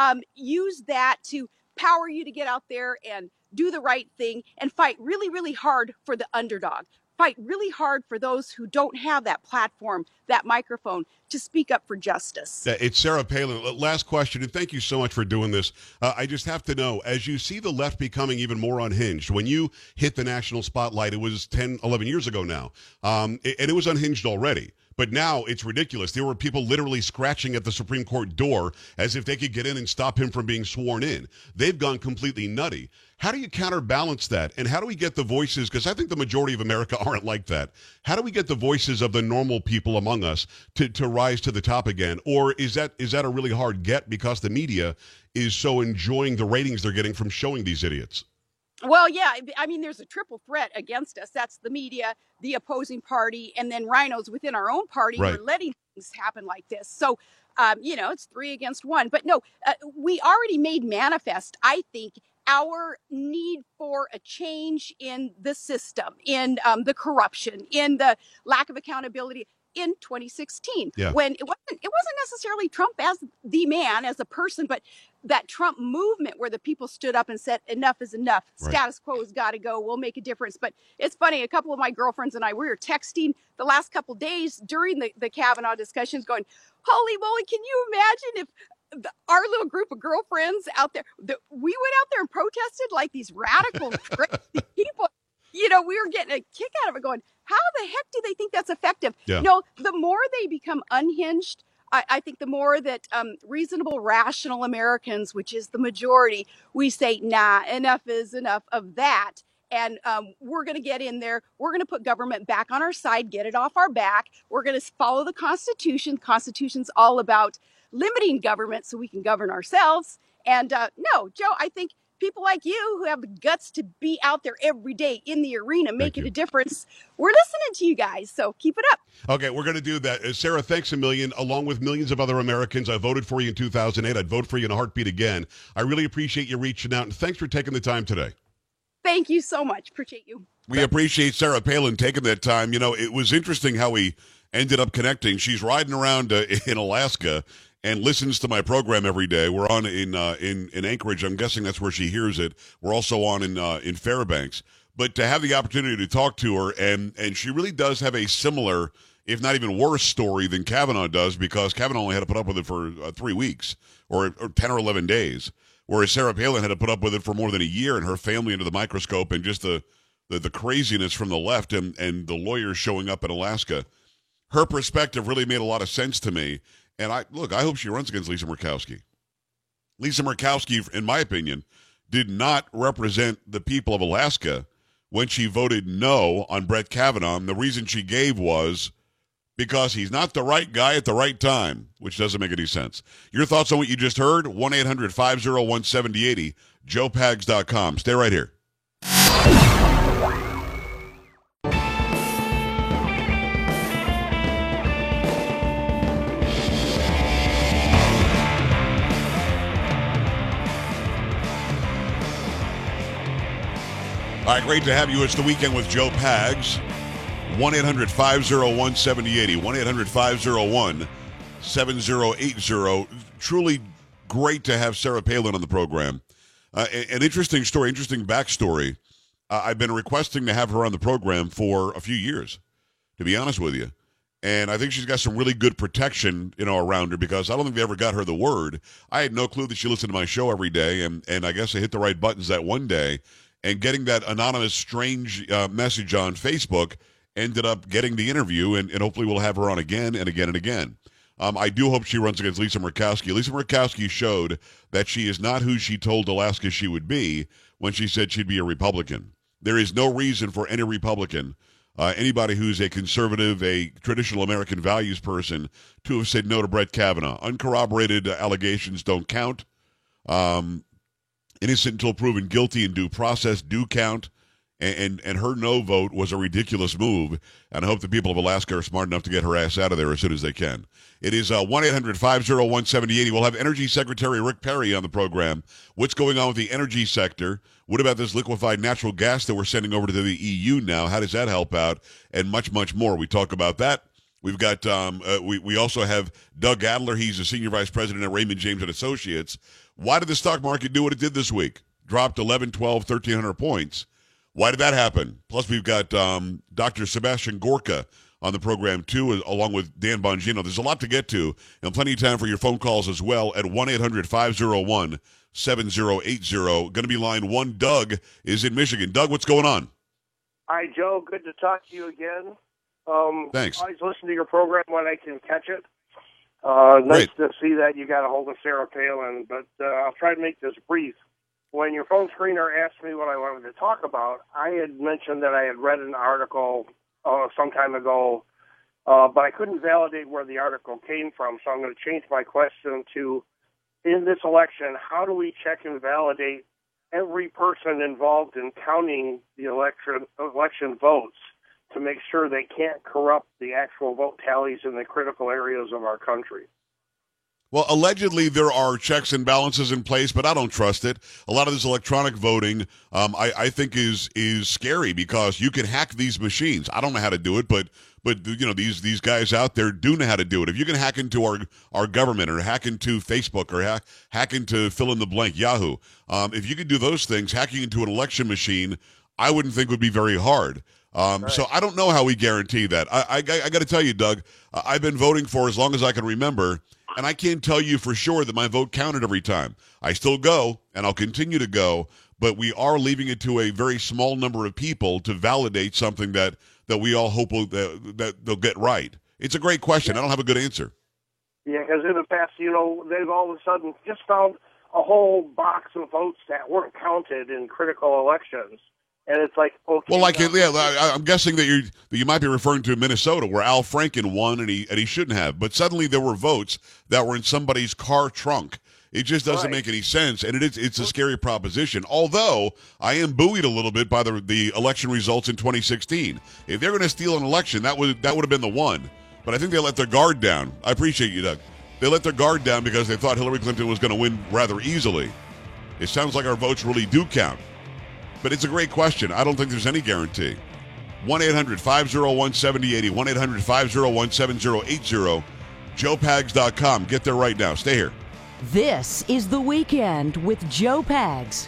Use that to power you to get out there and do the right thing and fight really, really hard for the underdog. Fight really hard for those who don't have that platform, that microphone to speak up for justice. It's Sarah Palin. Last question, and thank you so much for doing this. I just have to know, as you see the left becoming even more unhinged, when you hit the national spotlight, it was 10, 11 years ago now, and it was unhinged already. But now it's ridiculous. There were people literally scratching at the Supreme Court door as if they could get in and stop him from being sworn in. They've gone completely nutty. How do you counterbalance that? And how do we get the voices, because I think the majority of America aren't like that. How do we get the voices of the normal people among us to rise to the top again? Or is that a really hard get because the media is so enjoying the ratings they're getting from showing these idiots? Well, yeah, I mean, there's a triple threat against us. That's the media, the opposing party, and then rhinos within our own party who are letting things happen like this. So, it's 3 against 1. But no, we already made manifest, I think, our need for a change in the system, in the corruption, in the lack of accountability in 2016, when it wasn't necessarily Trump as the man, as a person, but that Trump movement where the people stood up and said, enough is enough. Status quo has got to go. We'll make a difference. But it's funny, a couple of my girlfriends and I, we were texting the last couple of days during the Kavanaugh discussions going, holy moly, can you imagine if our little group of girlfriends out there, we went out there and protested like these radical crazy people. We were getting a kick out of it going, how the heck do they think that's effective? No, the more they become unhinged, I think the more that reasonable, rational Americans, which is the majority, we say, nah, enough is enough of that. And we're going to get in there. We're going to put government back on our side, get it off our back. We're going to follow the Constitution. The Constitution's all about limiting government so we can govern ourselves. And no, Joe, I think people like you who have the guts to be out there every day in the arena making a difference, we're listening to you guys, so keep it up. Okay, we're going to do that. Sarah, thanks a million. Along with millions of other Americans, I voted for you in 2008. I'd vote for you in a heartbeat again. I really appreciate you reaching out, and thanks for taking the time today. Thank you so much. Appreciate you. We appreciate Sarah Palin taking that time. It was interesting how we ended up connecting. She's riding around in Alaska and listens to my program every day. We're on in Anchorage. I'm guessing that's where she hears it. We're also on in Fairbanks. But to have the opportunity to talk to her, and she really does have a similar, if not even worse, story than Kavanaugh does, because Kavanaugh only had to put up with it for 3 weeks or 10 or 11 days, whereas Sarah Palin had to put up with it for more than a year, and her family under the microscope, and just the craziness from the left and the lawyers showing up in Alaska. Her perspective really made a lot of sense to me. And I hope she runs against Lisa Murkowski. Lisa Murkowski, in my opinion, did not represent the people of Alaska when she voted no on Brett Kavanaugh. And the reason she gave was because he's not the right guy at the right time, which doesn't make any sense. Your thoughts on what you just heard? 1-800-501-7080, joepags.com. Stay right here. All right, great to have you. It's the weekend with Joe Pags. 1-800-501-7080. 1-800-501-7080. Truly great to have Sarah Palin on the program. An interesting story, interesting backstory. I've been requesting to have her on the program for a few years, to be honest with you. And I think she's got some really good protection, around her, because I don't think they ever got her the word. I had no clue that she listened to my show every day, and I guess I hit the right buttons that one day. And getting that anonymous, strange message on Facebook ended up getting the interview, and hopefully we'll have her on again and again and again. I do hope she runs against Lisa Murkowski. Lisa Murkowski showed that she is not who she told Alaska she would be when she said she'd be a Republican. There is no reason for any Republican anybody who's a conservative, a traditional American values person, to have said no to Brett Kavanaugh. Uncorroborated allegations don't count. Innocent until proven guilty in due process do count. And her no vote was a ridiculous move, and I hope the people of Alaska are smart enough to get her ass out of there as soon as they can. It is 1-800-501-7080. We'll have Energy Secretary Rick Perry on the program. What's going on with the energy sector? What about this liquefied natural gas that we're sending over to the EU now? How does that help out? And much, much more. We talk about that. We've got we also have Doug Adler. He's a senior vice president at Raymond James and Associates. Why did the stock market do what it did this week? Dropped 11, 12, 1,300 points. Why did that happen? Plus, we've got Dr. Sebastian Gorka on the program, too, along with Dan Bongino. There's a lot to get to, and plenty of time for your phone calls as well at 1-800-501-7080. Going to be line one. Doug is in Michigan. Doug, what's going on? Hi, Joe. Good to talk to you again. Thanks. I always listen to your program when I can catch it. Nice Great. to see that you got a hold of Sarah Palin, but I'll try to make this brief. When your phone screener asked me what I wanted to talk about, I had mentioned that I had read an article some time ago, but I couldn't validate where the article came from, so I'm going to change my question to, in this election, how do we check and validate every person involved in counting the election votes to make sure they can't corrupt the actual vote tallies in the critical areas of our country? Well, allegedly there are checks and balances in place, but I don't trust it. A lot of this electronic voting, I think is scary because you can hack these machines. I don't know how to do it, but you know these guys out there do know how to do it. If you can hack into our government or hack into Facebook or hack into fill in the blank Yahoo, if you can do those things, hacking into an election machine, I wouldn't think would be very hard. Right. So I don't know how we guarantee that. I got to tell you, Doug, I've been voting for as long as I can remember. And I can't tell you for sure that my vote counted every time. I still go, and I'll continue to go, but we are leaving it to a very small number of people to validate something that we all hope that they'll get right. It's a great question. I don't have a good answer. Yeah, because in the past, they've all of a sudden just found a whole box of votes that weren't counted in critical elections. And it's like, okay. Well, I'm guessing that you might be referring to Minnesota, where Al Franken won and he shouldn't have. But suddenly there were votes that were in somebody's car trunk. It just doesn't make any sense, and it's a scary proposition. Although I am buoyed a little bit by the election results in 2016. If they're going to steal an election, that would have been the one. But I think they let their guard down. I appreciate you, Doug. They let their guard down because they thought Hillary Clinton was going to win rather easily. It sounds like our votes really do count. But it's a great question. I don't think there's any guarantee. 1-800-501-7080. 1-800-501-7080. JoePags.com. Get there right now. Stay here. This is The Weekend with Joe Pags.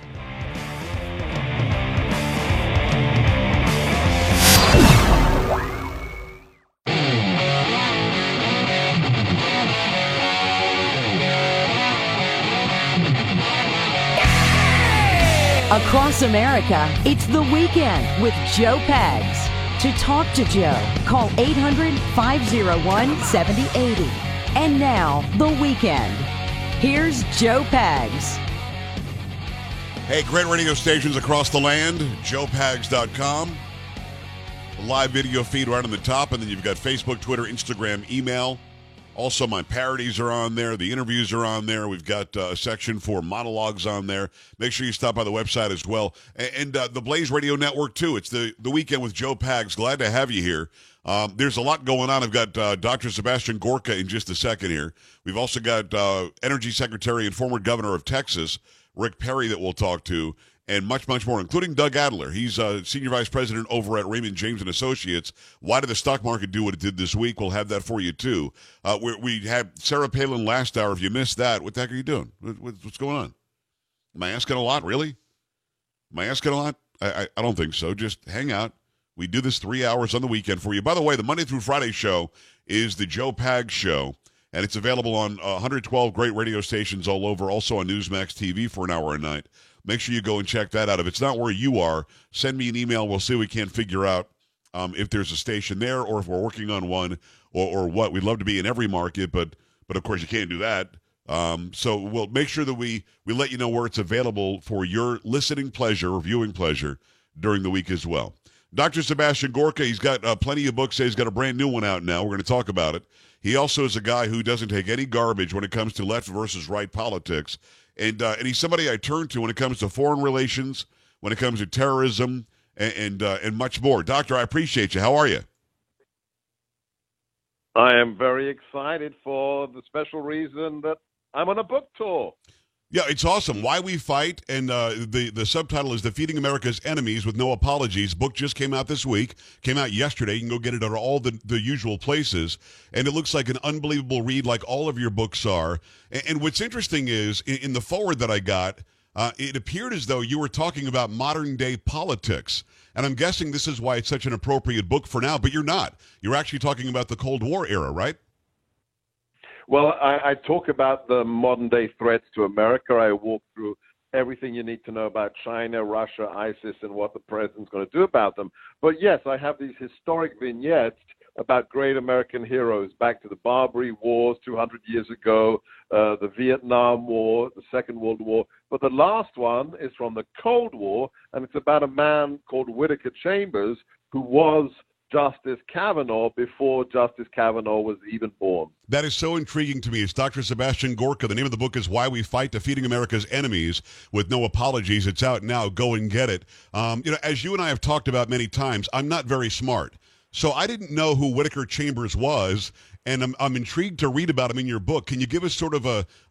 Across America, it's The Weekend with Joe Pags. To talk to Joe, call 800-501-7080. And now, The Weekend. Here's Joe Pags. Hey, great radio stations across the land. JoePags.com. The live video feed right on the top, and then you've got Facebook, Twitter, Instagram, email. Also, my parodies are on there. The interviews are on there. We've got a section for monologues on there. Make sure you stop by the website as well. And the Blaze Radio Network, too. It's the Weekend with Joe Pags. Glad to have you here. There's a lot going on. I've got Dr. Sebastian Gorka in just a second here. We've also got Energy Secretary and former Governor of Texas, Rick Perry, that we'll talk to, and much, much more, including Doug Adler. He's Senior Vice President over at Raymond James and Associates. Why did the stock market do what it did this week? We'll have that for you, too. We had Sarah Palin last hour. If you missed that, what the heck are you doing? What's going on? Am I asking a lot, really? Am I asking a lot? I don't think so. Just hang out. We do this 3 hours on the weekend for you. By the way, the Monday through Friday show is the Joe Pags Show, and it's available on 112 great radio stations all over, also on Newsmax TV for an hour a night. Make sure you go and check that out. If it's not where you are, send me an email. We'll see if we can't figure out if there's a station there or if we're working on one or what. We'd love to be in every market, but of course you can't do that. So we'll make sure that we let you know where it's available for your listening pleasure or viewing pleasure during the week as well. Dr. Sebastian Gorka, he's got plenty of books. He's got a brand new one out now. We're going to talk about it. He also is a guy who doesn't take any garbage when it comes to left versus right politics. And he's somebody I turn to when it comes to foreign relations, when it comes to terrorism, and much more. Doctor, I appreciate you. How are you? I am very excited for the special reason that I'm on a book tour. Yeah, it's awesome. Why We Fight, and the subtitle is Defeating America's Enemies with No Apologies. Book just came out this week, came out yesterday. You can go get it at all the usual places, and it looks like an unbelievable read like all of your books are. And what's interesting is, in the forward that I got, it appeared as though you were talking about modern-day politics, and I'm guessing this is why it's such an appropriate book for now, but you're not. You're actually talking about the Cold War era, right? Well, I talk about the modern-day threats to America. I walk through everything you need to know about China, Russia, ISIS, and what the president's going to do about them. But yes, I have these historic vignettes about great American heroes back to the Barbary Wars 200 years ago, the Vietnam War, the Second World War. But the last one is from the Cold War, and it's about a man called Whittaker Chambers, who was Justice Kavanaugh before Justice Kavanaugh was even born. That is so intriguing to me. It's Dr. Sebastian Gorka. The name of the book is Why We Fight, Defeating America's Enemies with No Apologies. It's out now. Go and get it. As you and I have talked about many times, I'm not very smart. So I didn't know who Whittaker Chambers was, and I'm intrigued to read about him in your book. Can you give us sort of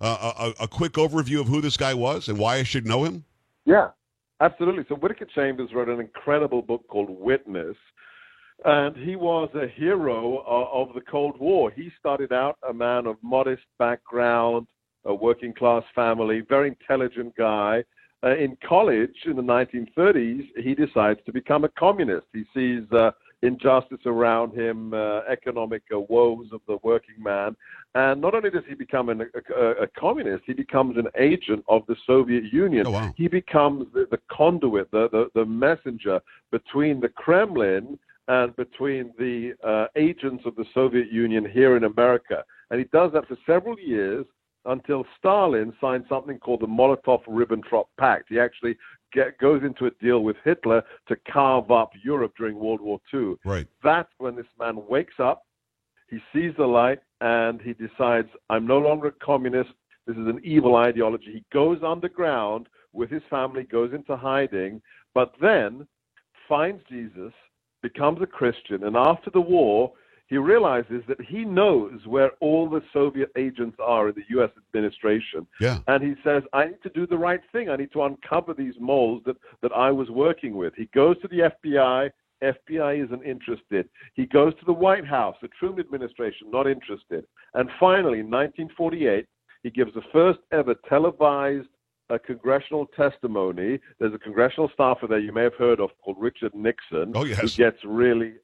a quick overview of who this guy was and why I should know him? Yeah, absolutely. So Whittaker Chambers wrote an incredible book called Witness, and he was a hero of the Cold War. He started out a man of modest background, a working-class family, very intelligent guy. In college in the 1930s, he decides to become a communist. He sees injustice around him, economic woes of the working man. And not only does he become a communist, he becomes an agent of the Soviet Union. Oh, wow. He becomes the conduit, the messenger between the Kremlin and between the agents of the Soviet Union here in America. And he does that for several years until Stalin signed something called the Molotov-Ribbentrop Pact. He actually goes into a deal with Hitler to carve up Europe during World War II. Right. That's when this man wakes up, he sees the light, and he decides, I'm no longer a communist. This is an evil ideology. He goes underground with his family, goes into hiding, but then finds Jesus, becomes a Christian, and after the war, he realizes that he knows where all the Soviet agents are in the U.S. administration. Yeah. And he says, I need to do the right thing. I need to uncover these moles that I was working with. He goes to the FBI. FBI isn't interested. He goes to the White House, the Truman administration, not interested. And finally, in 1948, he gives the first ever televised congressional testimony. There's a congressional staffer there you may have heard of called Richard Nixon. Oh, yes. Who gets really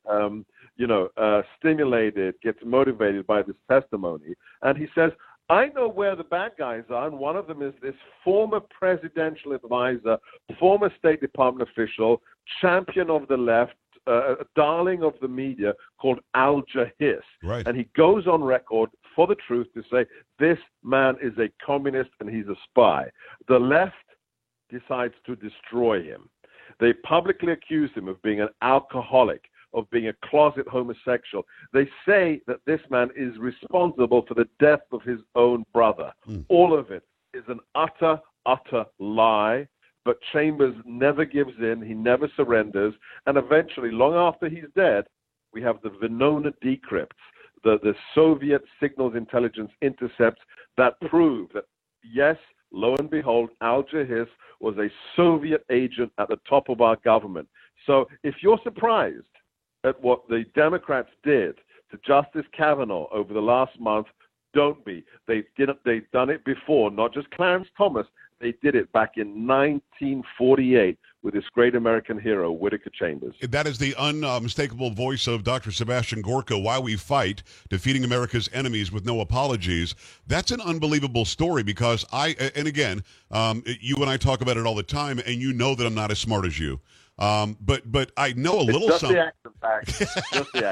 stimulated, gets motivated by this testimony. And he says, I know where the bad guys are, and one of them is this former presidential advisor, former State Department official, champion of the left, a darling of the media called Al Jahis. Right. And he goes on record for the truth to say, this man is a communist and he's a spy. The left decides to destroy him. They publicly accuse him of being an alcoholic, of being a closet homosexual. They say that this man is responsible for the death of his own brother. All of it is an utter lie, but Chambers never gives in. He never surrenders. And eventually, long after he's dead, we have the Venona decrypts, the Soviet signals intelligence intercepts that prove that, yes, lo and behold, Al Jahis was a Soviet agent at the top of our government. So if you're surprised at what the Democrats did to Justice Kavanaugh over the last month, don't be. They've done it before, not just Clarence Thomas. They did it back in 1948 with this great American hero, Whittaker Chambers. That is the unmistakable voice of Dr. Sebastian Gorka, Why We Fight, Defeating America's Enemies with No Apologies. That's an unbelievable story because you and I talk about it all the time, and you know that I'm not as smart as you. But I know a little just something. The accent back. Just the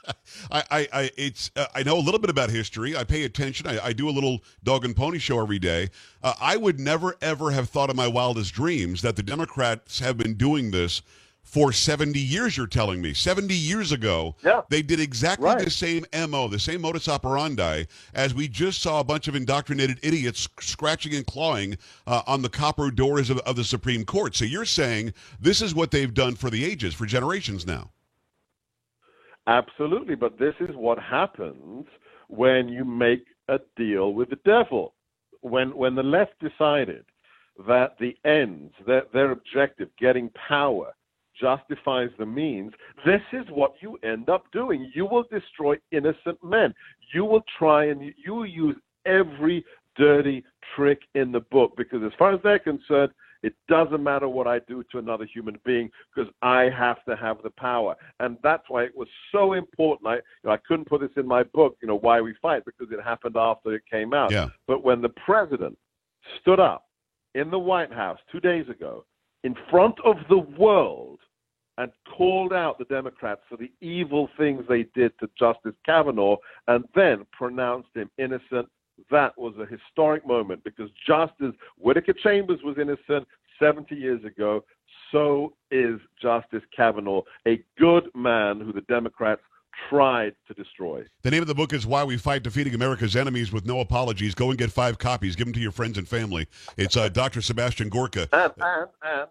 accent. I know a little bit about history. I pay attention. I do a little dog and pony show every day. I would never, ever have thought in my wildest dreams that the Democrats have been doing this for 70 years, you're telling me. 70 years ago, they did exactly the same MO, the same modus operandi, as we just saw a bunch of indoctrinated idiots scratching and clawing on the copper doors of the Supreme Court. So you're saying this is what they've done for the ages, for generations now. Absolutely, but this is what happens when you make a deal with the devil. When the left decided that the ends, their objective, getting power, justifies the means, this is what you end up doing. You will destroy innocent men. You will try and you will use every dirty trick in the book, because as far as they're concerned, it doesn't matter what I do to another human being because I have to have the power. And that's why it was so important. I couldn't put this in my book, Why We Fight, because it happened after it came out. Yeah. But when the president stood up in the White House 2 days ago in front of the world and called out the Democrats for the evil things they did to Justice Kavanaugh and then pronounced him innocent, that was a historic moment, because just as Whittaker Chambers was innocent 70 years ago, so is Justice Kavanaugh, a good man who the Democrats tried to destroy. The name of the book is Why We Fight, Defeating America's Enemies with No Apologies. Go and get 5 copies. Give them to your friends and family. It's Dr. Sebastian Gorka. And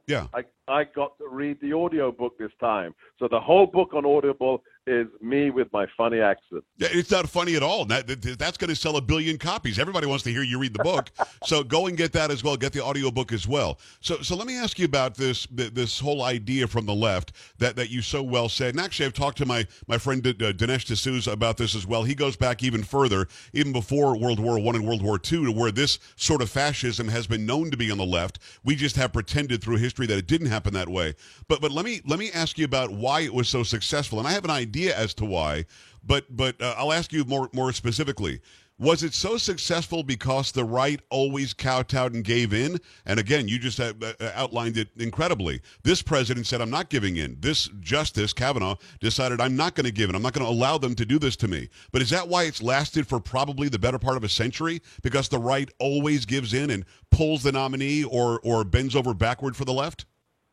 I got to read the audio book this time. So the whole book on Audible is me with my funny accent. It's not funny at all. That's going to sell 1 billion copies. Everybody wants to hear you read the book. So go and get that as well. Get the audio book as well. So let me ask you about this whole idea from the left that you so well said. And actually, I've talked to my friend Dinesh D'Souza about this as well. He goes back even further, even before World War I and World War II, to where this sort of fascism has been known to be on the left. We just have pretended through history that it didn't happen that way. But let me ask you about why it was so successful. And I have an idea as to why, but I'll ask you more specifically. Was it so successful because the right always kowtowed and gave in? And again, you just outlined it incredibly. This president said, I'm not giving in. This Justice Kavanaugh decided, I'm not going to give in. I'm not going to allow them to do this to me. But is that why it's lasted for probably the better part of a century? Because the right always gives in and pulls the nominee or bends over backward for the left?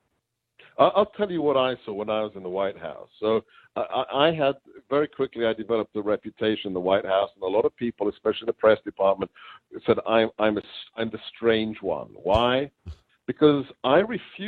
I'll tell you what I saw when I was in the White House. So I had very quickly, I developed a reputation in the White House, and a lot of people, especially the press department, said I'm the strange one. Why? Because I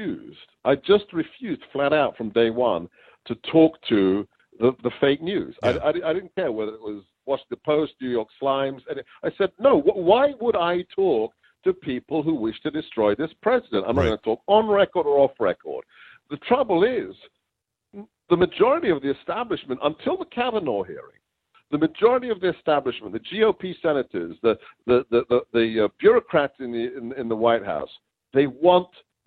just refused flat out from day one to talk to the fake news. Yeah. I didn't care whether it was Washington Post, New York Slimes. I said, no, why would I talk to people who wish to destroy this president? I'm not going to talk on record or off record. The trouble is, the majority of the establishment, until the Kavanaugh hearing, the majority of the establishment, the GOP senators, the bureaucrats in the White House, they want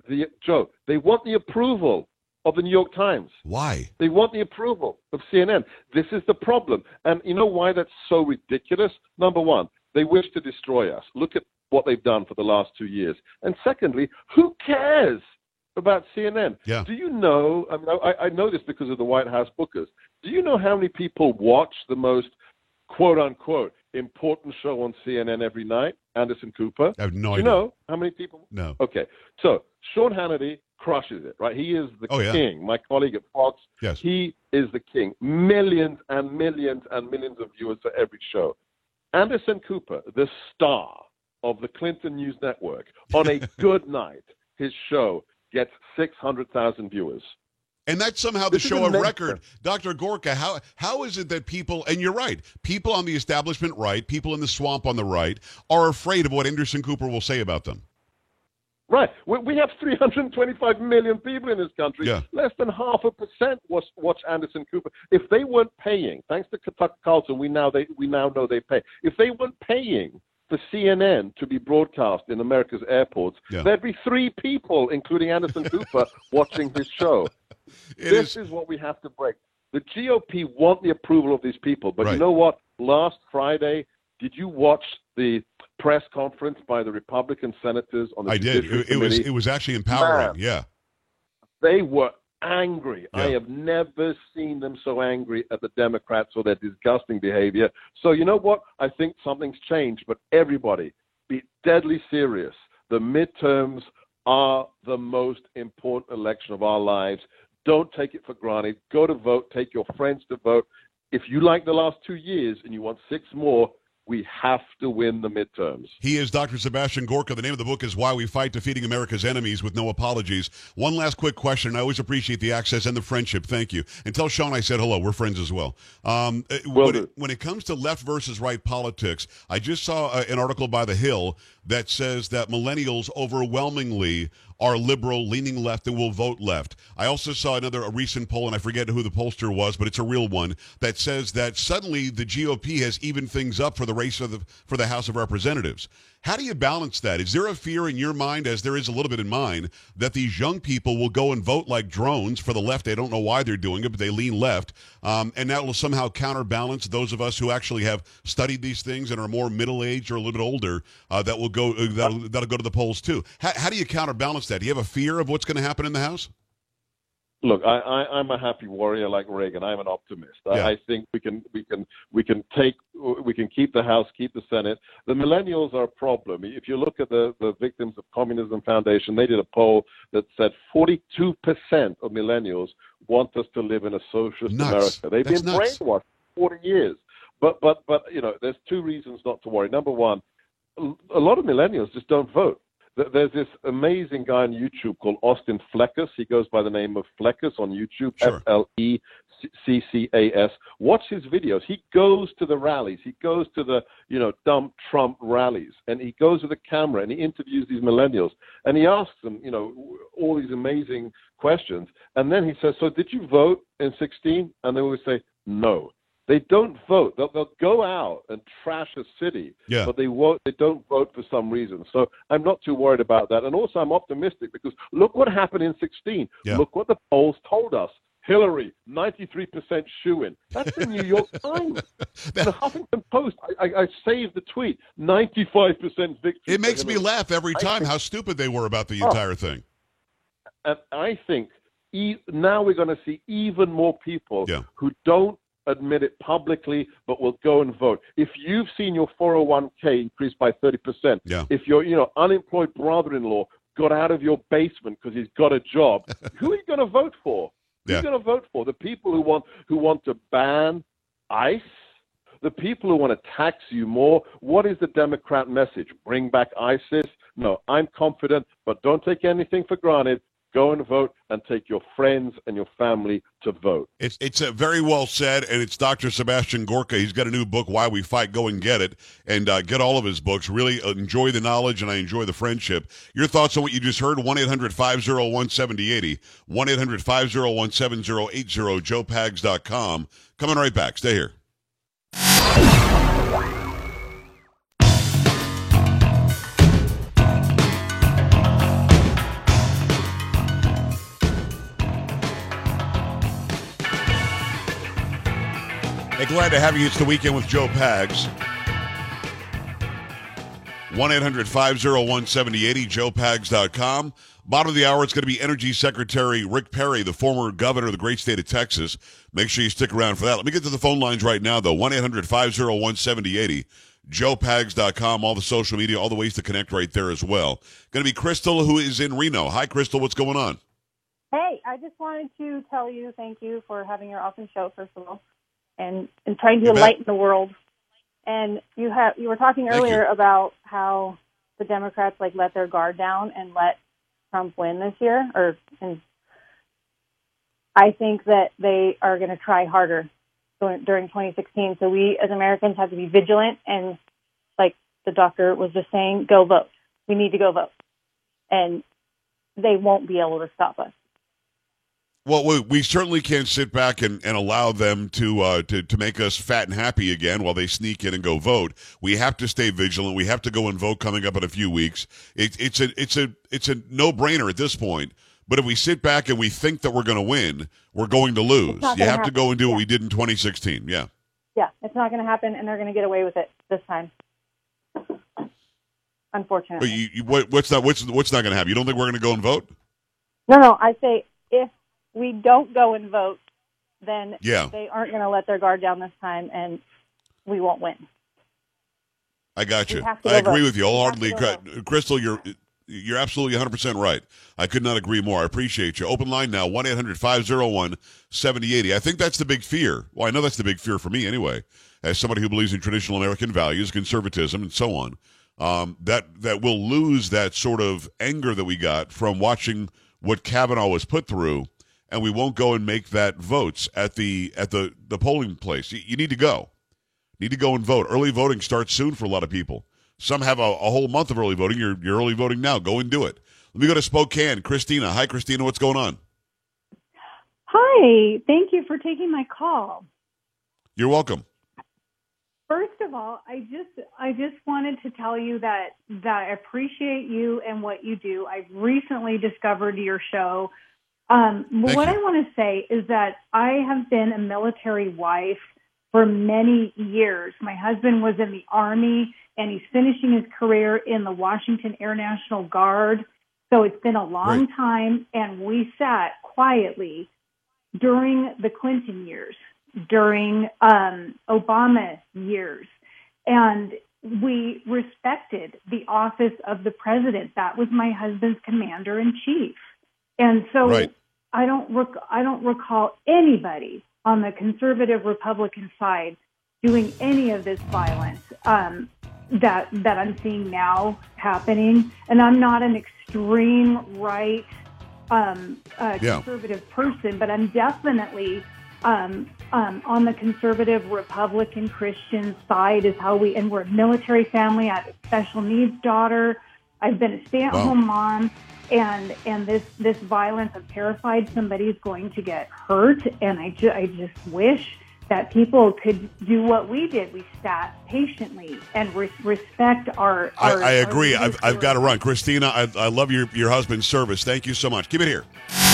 the approval of the New York Times. Why? They want the approval of CNN. This is the problem. And you know why that's so ridiculous? Number one, they wish to destroy us. Look at what they've done for the last 2 years. And secondly, who cares about CNN? Yeah. Do you know, I know this because of the White House bookers. Do you know how many people watch the most quote-unquote important show on CNN every night, Anderson Cooper? I have no idea. Do you know how many people? No. Okay. So Sean Hannity crushes it, right? He is the king. Yeah. My colleague at Fox, yes. He is the king. Millions and millions and millions of viewers for every show. Anderson Cooper, the star of the Clinton News Network, on a good night, his show gets 600,000 viewers. And that's somehow the show of record. Dr. Gorka, how is it that people, and you're right, people on the establishment right, people in the swamp on the right, are afraid of what Anderson Cooper will say about them? Right. We have 325 million people in this country. Yeah. Less than 0.5% watch Anderson Cooper. If they weren't paying, thanks to Tucker Carlson, we now know they pay. If they weren't paying for CNN to be broadcast in America's airports, there'd be 3 people, including Anderson Cooper, watching his show. This is what we have to break. The GOP want the approval of these people, but you know what? Last Friday, did you watch the press conference by the Republican senators on the Judiciary Committee? It was actually empowering. Man, they were angry. I have never seen them so angry at the Democrats or their disgusting behavior. So you know what? I think something's changed, but everybody be deadly serious. The midterms are the most important election of our lives. Don't take it for granted. Go to vote. Take your friends to vote. If you like the last 2 years and you want 6 more, we have to win the midterms. He is Dr. Sebastian Gorka. The name of the book is Why We Fight, Defeating America's Enemies with No Apologies. One last quick question. I always appreciate the access and the friendship. Thank you. And tell Sean I said hello. We're friends as well. When it comes to left versus right politics, I just saw an article by The Hill that says that millennials overwhelmingly are liberal, leaning left, and will vote left. I also saw a recent poll, and I forget who the pollster was, but it's a real one, that says that suddenly the GOP has evened things up for the race for the House of Representatives. How do you balance that? Is there a fear in your mind, as there is a little bit in mine, that these young people will go and vote like drones for the left? They don't know why they're doing it, but they lean left, and that will somehow counterbalance those of us who actually have studied these things and are more middle-aged or a little bit older that will go that'll go to the polls too. How do you counterbalance that? Do you have a fear of what's going to happen in the House? Look, I'm a happy warrior like Reagan. I'm an optimist. Yeah. I think we can keep the House, keep the Senate. The millennials are a problem. If you look at the Victims of Communism Foundation, they did a poll that said 42% of millennials want us to live in a socialist America. They've been brainwashed for 40 years. But there's 2 reasons not to worry. Number one, a lot of millennials just don't vote. There's this amazing guy on YouTube called Austin Fleckus. He goes by the name of Fleckus on YouTube, Sure. FLECCAS. Watch his videos. He goes to the rallies. He goes to the, dump Trump rallies. And he goes with a camera and he interviews these millennials. And he asks them, all these amazing questions. And then he says, so did you vote in 2016? And they always say, no. They don't vote. They'll go out and trash a city, but they won't. They don't vote for some reason. So I'm not too worried about that. And also, I'm optimistic because look what happened in 2016. Yeah. Look what the polls told us. Hillary, 93% shoo-in. That's the New York Times. The Huffington Post, I saved the tweet, 95% victory. It makes me laugh every time how stupid they were about the entire thing. And I think now we're going to see even more people who don't admit it publicly, but will go and vote. If you've seen your 401k increase by 30%, if your unemployed brother-in-law got out of your basement because he's got a job, who are you going to vote for? Who are you going to vote for? The people who want to ban ICE? The people who want to tax you more? What is the Democrat message? Bring back ISIS? No, I'm confident, but don't take anything for granted. Go and vote and take your friends and your family to vote. It's very well said, and it's Dr. Sebastian Gorka. He's got a new book, Why We Fight. Go and get it, and get all of his books. Really enjoy the knowledge, and I enjoy the friendship. Your thoughts on what you just heard, 1-800-501-7080, 1-800-501-7080, joepags.com. Coming right back. Stay here. Hey, glad to have you. It's the weekend with Joe Pags. 1-800-501-7080, joepags.com. Bottom of the hour, it's going to be Energy Secretary Rick Perry, the former governor of the great state of Texas. Make sure you stick around for that. Let me get to the phone lines right now, though. 1-800-501-7080, joepags.com, all the social media, all the ways to connect right there as well. Going to be Crystal, who is in Reno. Hi, Crystal. What's going on? Hey, I just wanted to tell you thank you for having your awesome show, first of all, and trying to enlighten the world. And you were talking earlier about how the Democrats let their guard down and let Trump win this year, and I think that they are going to try harder during 2016. So we as Americans have to be vigilant and, like the doctor was just saying, go vote. We need to go vote, and they won't be able to stop us. Well, we certainly can't sit back and allow them to make us fat and happy again while they sneak in and go vote. We have to stay vigilant. We have to go and vote coming up in a few weeks. It's a no-brainer at this point. But if we sit back and we think that we're going to win, we're going to lose. You have to go and do what we did in 2016. Yeah. Yeah, it's not going to happen, and they're going to get away with it this time. Unfortunately. But what's not going to happen? You don't think we're going to go and vote? No. I say if we don't go and vote, then they aren't going to let their guard down this time, and we won't win. I got you. I agree with you wholeheartedly. Crystal, You're absolutely 100% right. I could not agree more. I appreciate you. Open line now, 1-800-501-7080. I think that's the big fear. Well, I know that's the big fear for me anyway, as somebody who believes in traditional American values, conservatism, and so on. That we'll lose that sort of anger that we got from watching what Kavanaugh was put through, and we won't go and make that votes at the polling place. You need to go. Need to go and vote. Early voting starts soon for a lot of people. Some have a whole month of early voting. You're early voting now. Go and do it. Let me go to Spokane. Christina. Hi, Christina. What's going on? Hi. Thank you for taking my call. You're welcome. First of all, I just wanted to tell you that I appreciate you and what you do. I've recently discovered your show. What I want to say is that I have been a military wife for many years. My husband was in the Army, and he's finishing his career in the Washington Air National Guard. So it's been a long time, and we sat quietly during the Clinton years, during Obama years, and we respected the office of the president. That was my husband's commander-in-chief. And so I don't recall anybody on the conservative Republican side doing any of this violence that I'm seeing now happening. And I'm not an extreme right conservative person, but I'm definitely on the conservative Republican Christian side is how and we're a military family. I have a special needs daughter. I've been a stay-at-home mom. And this violence, I'm terrified somebody's going to get hurt, and I just wish that people could do what we did. We sat patiently and respect our I agree. I've got to run. Christina, I love your husband's service. Thank you so much. Keep it here.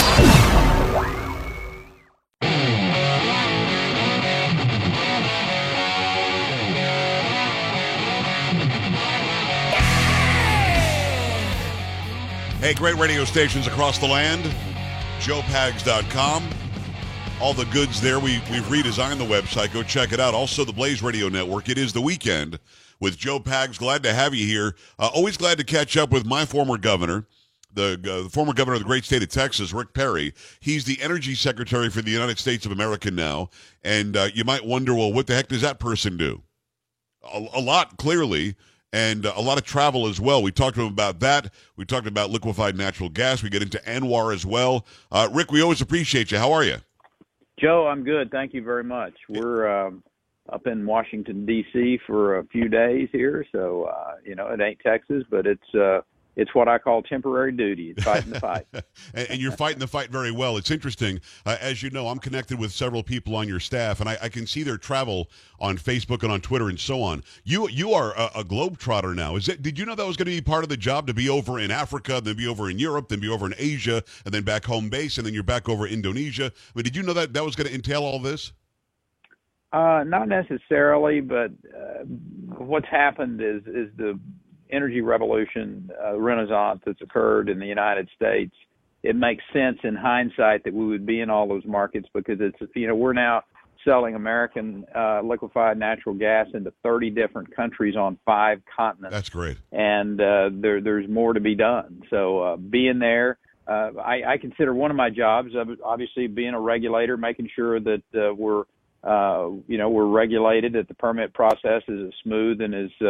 Hey, great radio stations across the land. JoePags.com. All the goods there. We've redesigned the website. Go check it out. Also, the Blaze Radio Network. It is the weekend with Joe Pags. Glad to have you here. Always glad to catch up with my former governor, the former governor of the great state of Texas, Rick Perry. He's the energy secretary for the United States of America now. And you might wonder, well, what the heck does that person do? A lot, clearly. And a lot of travel as well. We talked to him about that. We talked about liquefied natural gas. We get into ANWR as well. Rick, we always appreciate you. How are you? Joe, I'm good. Thank you very much. We're up in Washington, D.C. for a few days here. So, it ain't Texas, but it's what I call temporary duty. It's fighting the fight. And you're fighting the fight very well. It's interesting. As you know, I'm connected with several people on your staff, and I can see their travel on Facebook and on Twitter and so on. You are a globetrotter now. Did you know that was going to be part of the job, to be over in Africa, then be over in Europe, then be over in Asia, and then back home base, and then you're back over in Indonesia? I mean, did you know that was going to entail all this? Not necessarily, but what's happened is the energy revolution, renaissance that's occurred in the United States. It makes sense in hindsight that we would be in all those markets because we're now selling American liquefied natural gas into 30 different countries on 5 continents. That's great. And there's more to be done. So being there, I consider one of my jobs, obviously being a regulator, making sure that we're regulated, that the permit process is as smooth and as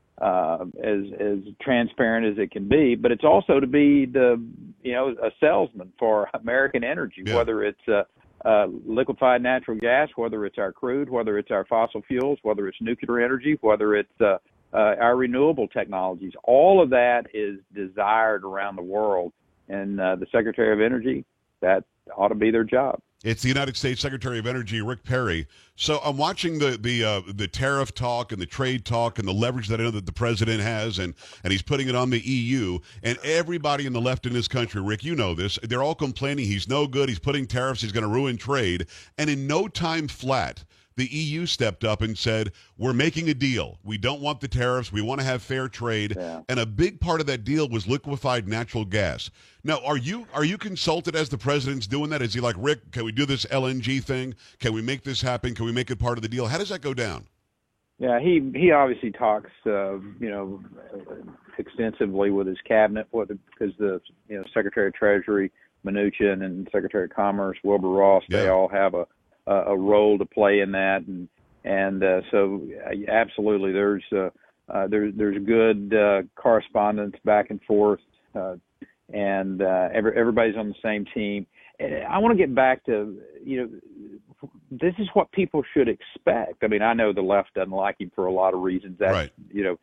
transparent as it can be, but it's also to be a salesman for American energy, whether it's liquefied natural gas, whether it's our crude, whether it's our fossil fuels, whether it's nuclear energy, whether it's our renewable technologies. All of that is desired around the world, and the Secretary of Energy, that ought to be their job. It's the United States Secretary of Energy, Rick Perry. So I'm watching the tariff talk and the trade talk and the leverage that I know that the president has, and he's putting it on the EU. And everybody in the left in this country, Rick, you know this, they're all complaining he's no good, he's putting tariffs, he's going to ruin trade. And in no time flat, the EU stepped up and said, we're making a deal. We don't want the tariffs. We want to have fair trade. Yeah. And a big part of that deal was liquefied natural gas. Now, are you consulted as the president's doing that? Is he like, Rick, can we do this LNG thing? Can we make this happen? Can we make it part of the deal? How does that go down? Yeah, he obviously talks, extensively with his cabinet, because the Secretary of Treasury Mnuchin and Secretary of Commerce Wilbur Ross, they all have a role to play in that, and so absolutely there's good correspondence back and forth, and everybody's on the same team. And I want to get back to this is what people should expect. I mean, I know the left doesn't like him for a lot of reasons. That's, right.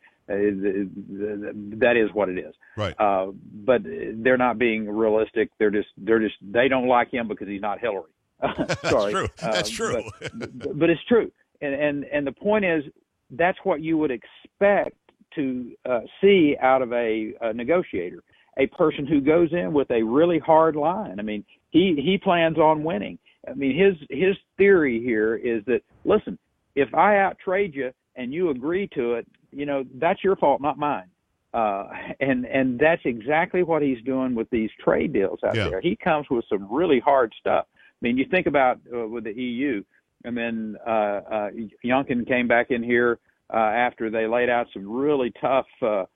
That is what it is. Right. But they're not being realistic. They don't like him because he's not Hillary. Sorry. That's true. But it's true. And the point is, that's what you would expect to see out of a negotiator, a person who goes in with a really hard line. I mean, he plans on winning. I mean, his theory here is that, listen, if I outtrade you and you agree to it, that's your fault, not mine. And that's exactly what he's doing with these trade deals out there. He comes with some really hard stuff. I mean, you think about with the EU, and then Youngkin came back in here after they laid out some really tough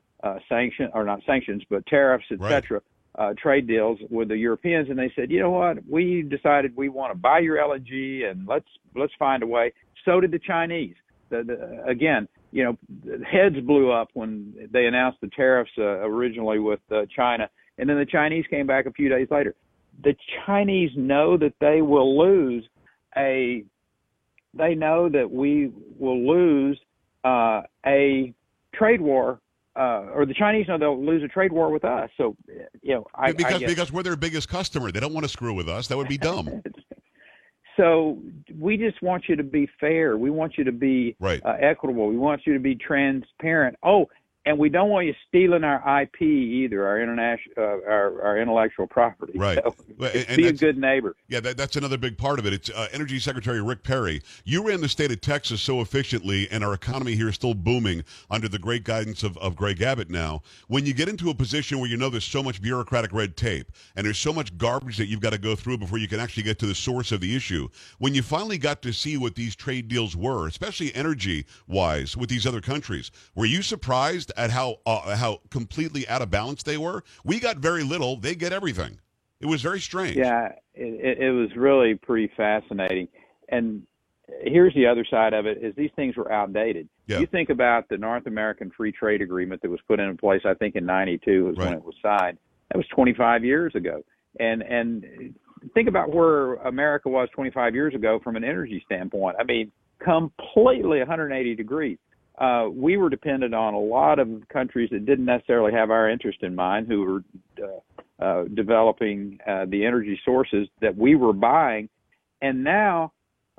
tariffs, et cetera, trade deals with the Europeans, and they said, you know what, we decided we want to buy your LNG, and let's find a way. So did the Chinese. Again, heads blew up when they announced the tariffs originally with China, and then the Chinese came back a few days later. The Chinese know that they will lose they know that we will lose a trade war, or the Chinese know they'll lose a trade war with us. So, because we're their biggest customer, they don't want to screw with us. That would be dumb. So we just want you to be fair. We want you to be equitable. We want you to be transparent. Oh, and we don't want you stealing our IP either, our intellectual property. Right. So be a good neighbor. Yeah, that's another big part of it. It's Energy Secretary Rick Perry. You ran the state of Texas so efficiently, and our economy here is still booming under the great guidance of Greg Abbott now. When you get into a position where there's so much bureaucratic red tape, and there's so much garbage that you've got to go through before you can actually get to the source of the issue, when you finally got to see what these trade deals were, especially energy-wise with these other countries, were you surprised at how completely out of balance they were? We got very little. They get everything. It was very strange. Yeah, it was really pretty fascinating. And here's the other side of it, is these things were outdated. Yeah. You think about the North American Free Trade Agreement that was put into place, I think in 92 was when it was signed. That was 25 years ago. And think about where America was 25 years ago from an energy standpoint. I mean, completely 180 degrees. We were dependent on a lot of countries that didn't necessarily have our interest in mind, who were developing the energy sources that we were buying. And now,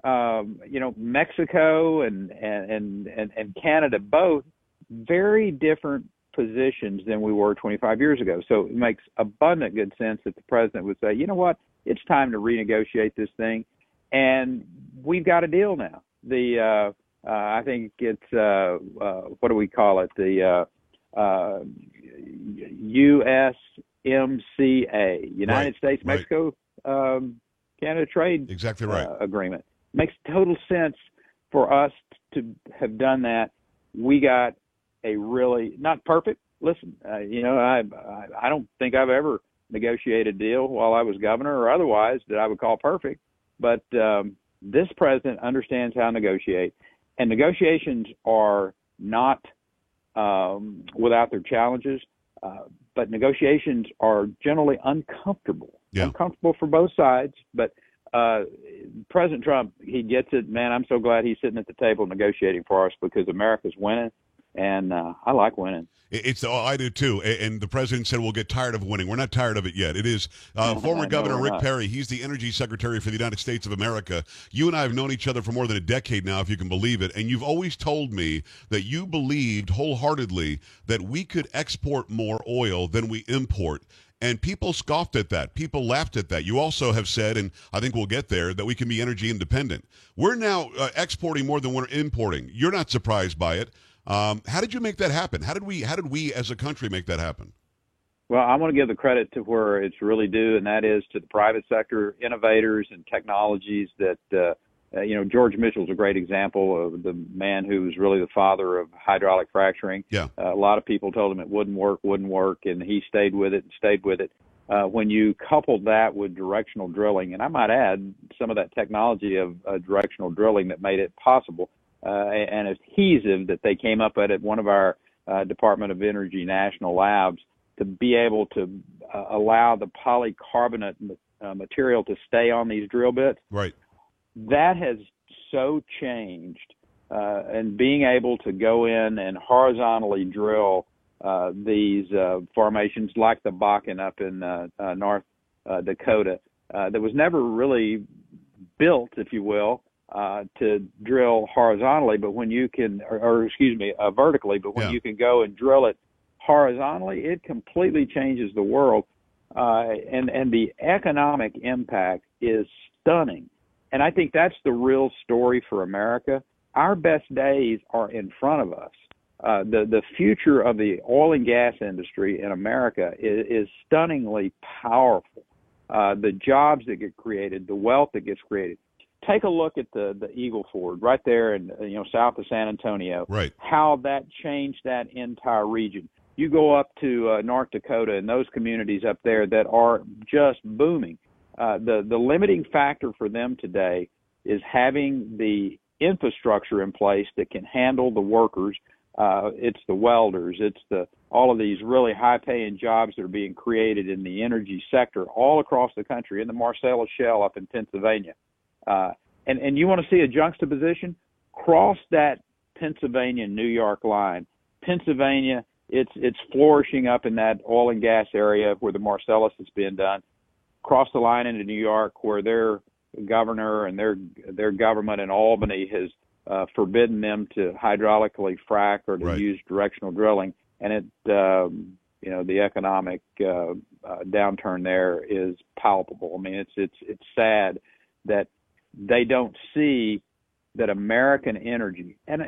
Mexico and Canada, both very different positions than we were 25 years ago. So it makes abundant good sense that the president would say, you know what, it's time to renegotiate this thing. And we've got a deal now. I think it's, what do we call it? The USMCA, United States, Mexico, Canada Trade Agreement. Makes total sense for us to have done that. We got a really, not perfect. Listen, I don't think I've ever negotiated a deal while I was governor or otherwise that I would call perfect. But this president understands how to negotiate. And negotiations are not without their challenges, but negotiations are generally uncomfortable. Yeah. Uncomfortable for both sides. But President Trump, he gets it. Man, I'm so glad he's sitting at the table negotiating for us, because America's winning, and I like winning. I do too. And the president said we'll get tired of winning. We're not tired of it yet. It is former Governor Rick Perry. He's the Energy Secretary for the United States of America. You and I have known each other for more than a decade now, if you can believe it. And you've always told me that you believed wholeheartedly that we could export more oil than we import. And people scoffed at that. People laughed at that. You also have said, and I think we'll get there, that we can be energy independent. We're now exporting more than we're importing. You're not surprised by it. How did you make that happen? How did we as a country make that happen? Well, I want to give the credit to where it's really due, and that is to the private sector innovators and technologies that George Mitchell's a great example of the man who was really the father of hydraulic fracturing. Yeah. A lot of people told him it wouldn't work, and he stayed with it. When you coupled that with directional drilling, and I might add some of that technology of directional drilling that made it possible, and adhesive that they came up at one of our Department of Energy national labs to be able to allow the polycarbonate material to stay on these drill bits. Right. That has so changed, and being able to go in and horizontally drill these formations like the Bakken up in North Dakota that was never really built, if you will, to drill horizontally, but when you can, vertically, but when you can go and drill it horizontally, it completely changes the world, and the economic impact is stunning. And I think that's the real story for America. Our best days are in front of us. The future of the oil and gas industry in America is stunningly powerful. The jobs that get created, the wealth that gets created. Take a look at the Eagle Ford right there in south of San Antonio. Right. How that changed that entire region. You go up to North Dakota and those communities up there that are just booming. The limiting factor for them today is having the infrastructure in place that can handle the workers. It's the welders. It's all of these really high-paying jobs that are being created in the energy sector all across the country, in the Marcellus Shale up in Pennsylvania. And you want to see a juxtaposition? Cross that Pennsylvania-New York line. Pennsylvania, it's flourishing up in that oil and gas area where the Marcellus is being done. Cross the line into New York, where their governor and their government in Albany has forbidden them to hydraulically frack or to use directional drilling, and the economic downturn there is palpable. I mean, it's sad that they don't see that American energy and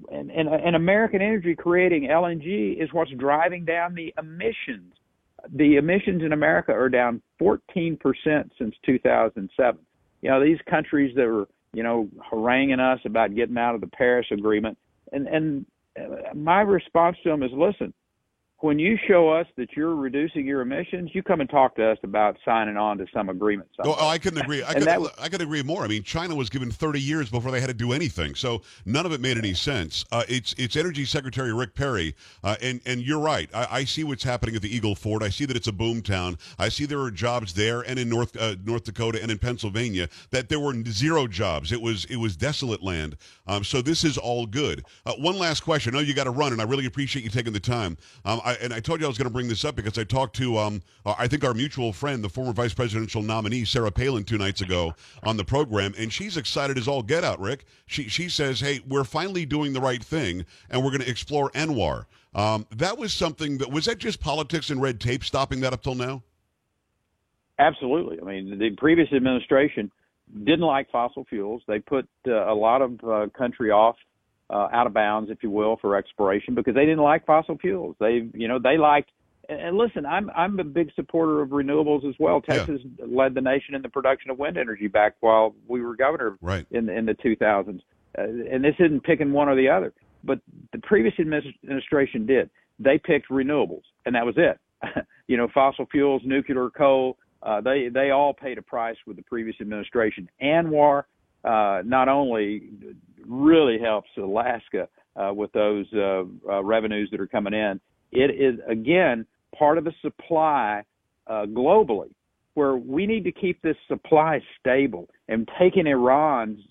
American energy creating LNG is what's driving down the emissions. The emissions in America are down 14% since 2007. These countries that were, haranguing us about getting out of the Paris Agreement. And my response to them is, listen, when you show us that you're reducing your emissions, you come and talk to us about signing on to some agreement. I couldn't agree. I could agree more. I mean, China was given 30 years before they had to do anything, so none of it made any sense. It's Energy Secretary Rick Perry, and you're right. I see what's happening at the Eagle Ford. I see that it's a boom town. I see there are jobs there and in North Dakota and in Pennsylvania that there were zero jobs. It was desolate land. So this is all good. One last question. I know you got to run, and I really appreciate you taking the time. I told you I was going to bring this up because I talked to, I think our mutual friend, the former vice presidential nominee, Sarah Palin, 2 nights ago on the program, and she's excited as all get out, Rick. She says, hey, we're finally doing the right thing, and we're going to explore ANWR. That was something was that just politics and red tape stopping that up till now? Absolutely. I mean, the previous administration didn't like fossil fuels. They put a lot of country off. Out of bounds, if you will, for exploration because they didn't like fossil fuels. They liked, and listen, I'm a big supporter of renewables as well. Texas led the nation in the production of wind energy back while we were governor in the 2000s. And this isn't picking one or the other, but the previous administration did. They picked renewables, and that was it. Fossil fuels, nuclear, coal, they all paid a price with the previous administration. ANWR not only really helps Alaska with those revenues that are coming in. It is, again, part of the supply globally, where we need to keep this supply stable and taking Iran's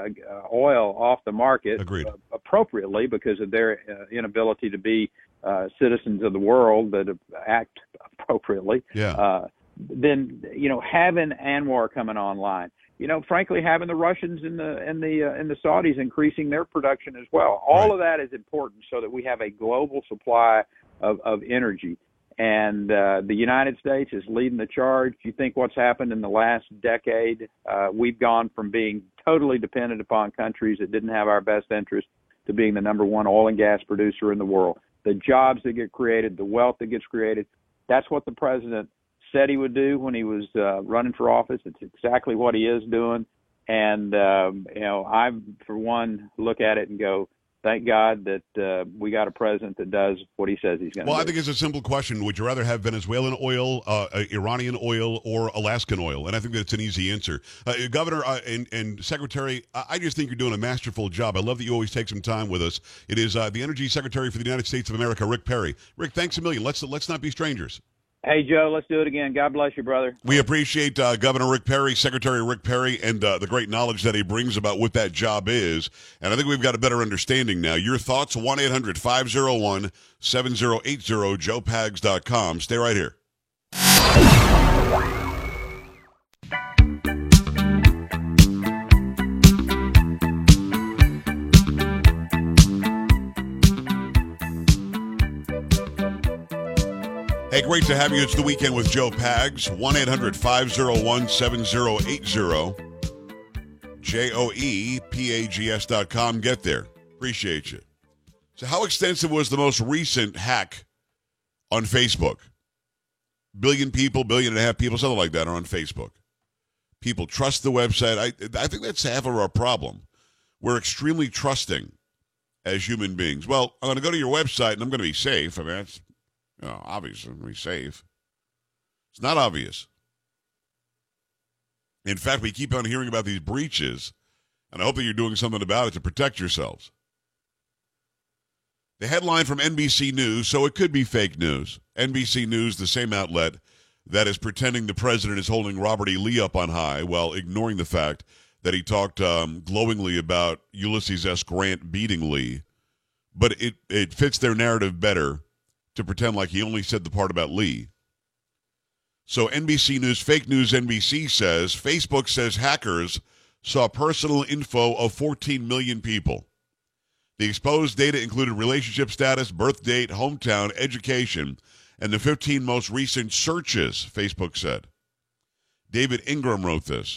oil off the market appropriately because of their inability to be citizens of the world that act appropriately. Then having ANWR coming online. Frankly, having the Russians and the Saudis increasing their production as well. All of that is important so that we have a global supply of energy. And the United States is leading the charge. If you think what's happened in the last decade, we've gone from being totally dependent upon countries that didn't have our best interest to being the number one oil and gas producer in the world. The jobs that get created, the wealth that gets created, that's what the president said he would do when he was running for office. It's exactly what he is doing. And, I, for one, look at it and go, thank God that we got a president that does what he says he's going to do. Well, I think it's a simple question. Would you rather have Venezuelan oil, Iranian oil, or Alaskan oil? And I think that's an easy answer. Governor and Secretary, I just think you're doing a masterful job. I love that you always take some time with us. It is the Energy Secretary for the United States of America, Rick Perry. Rick, thanks a million. Let's not be strangers. Hey, Joe, let's do it again. God bless you, brother. We appreciate Governor Rick Perry, Secretary Rick Perry, and the great knowledge that he brings about what that job is. And I think we've got a better understanding now. Your thoughts, 1-800-501-7080, joepags.com. Stay right here. Hey, great to have you. It's the weekend with Joe Pags. 1-800-501-7080. JOEPAGS.com. Get there. Appreciate you. So how extensive was the most recent hack on Facebook? Billion people, 1.5 billion people, something like that are on Facebook. People trust the website. I think that's half of our problem. We're extremely trusting as human beings. Well, I'm going to go to your website and I'm going to be safe. I mean, that's obvious. I'm going to be safe. It's not obvious. In fact, we keep on hearing about these breaches, and I hope that you're doing something about it to protect yourselves. The headline from NBC News, so it could be fake news. NBC News, the same outlet that is pretending the president is holding Robert E. Lee up on high while ignoring the fact that he talked glowingly about Ulysses S. Grant beating Lee. But it fits their narrative better to pretend like he only said the part about Lee. So NBC News, fake news NBC says, Facebook says hackers saw personal info of 14 million people. The exposed data included relationship status, birth date, hometown, education, and the 15 most recent searches, Facebook said. David Ingram wrote this.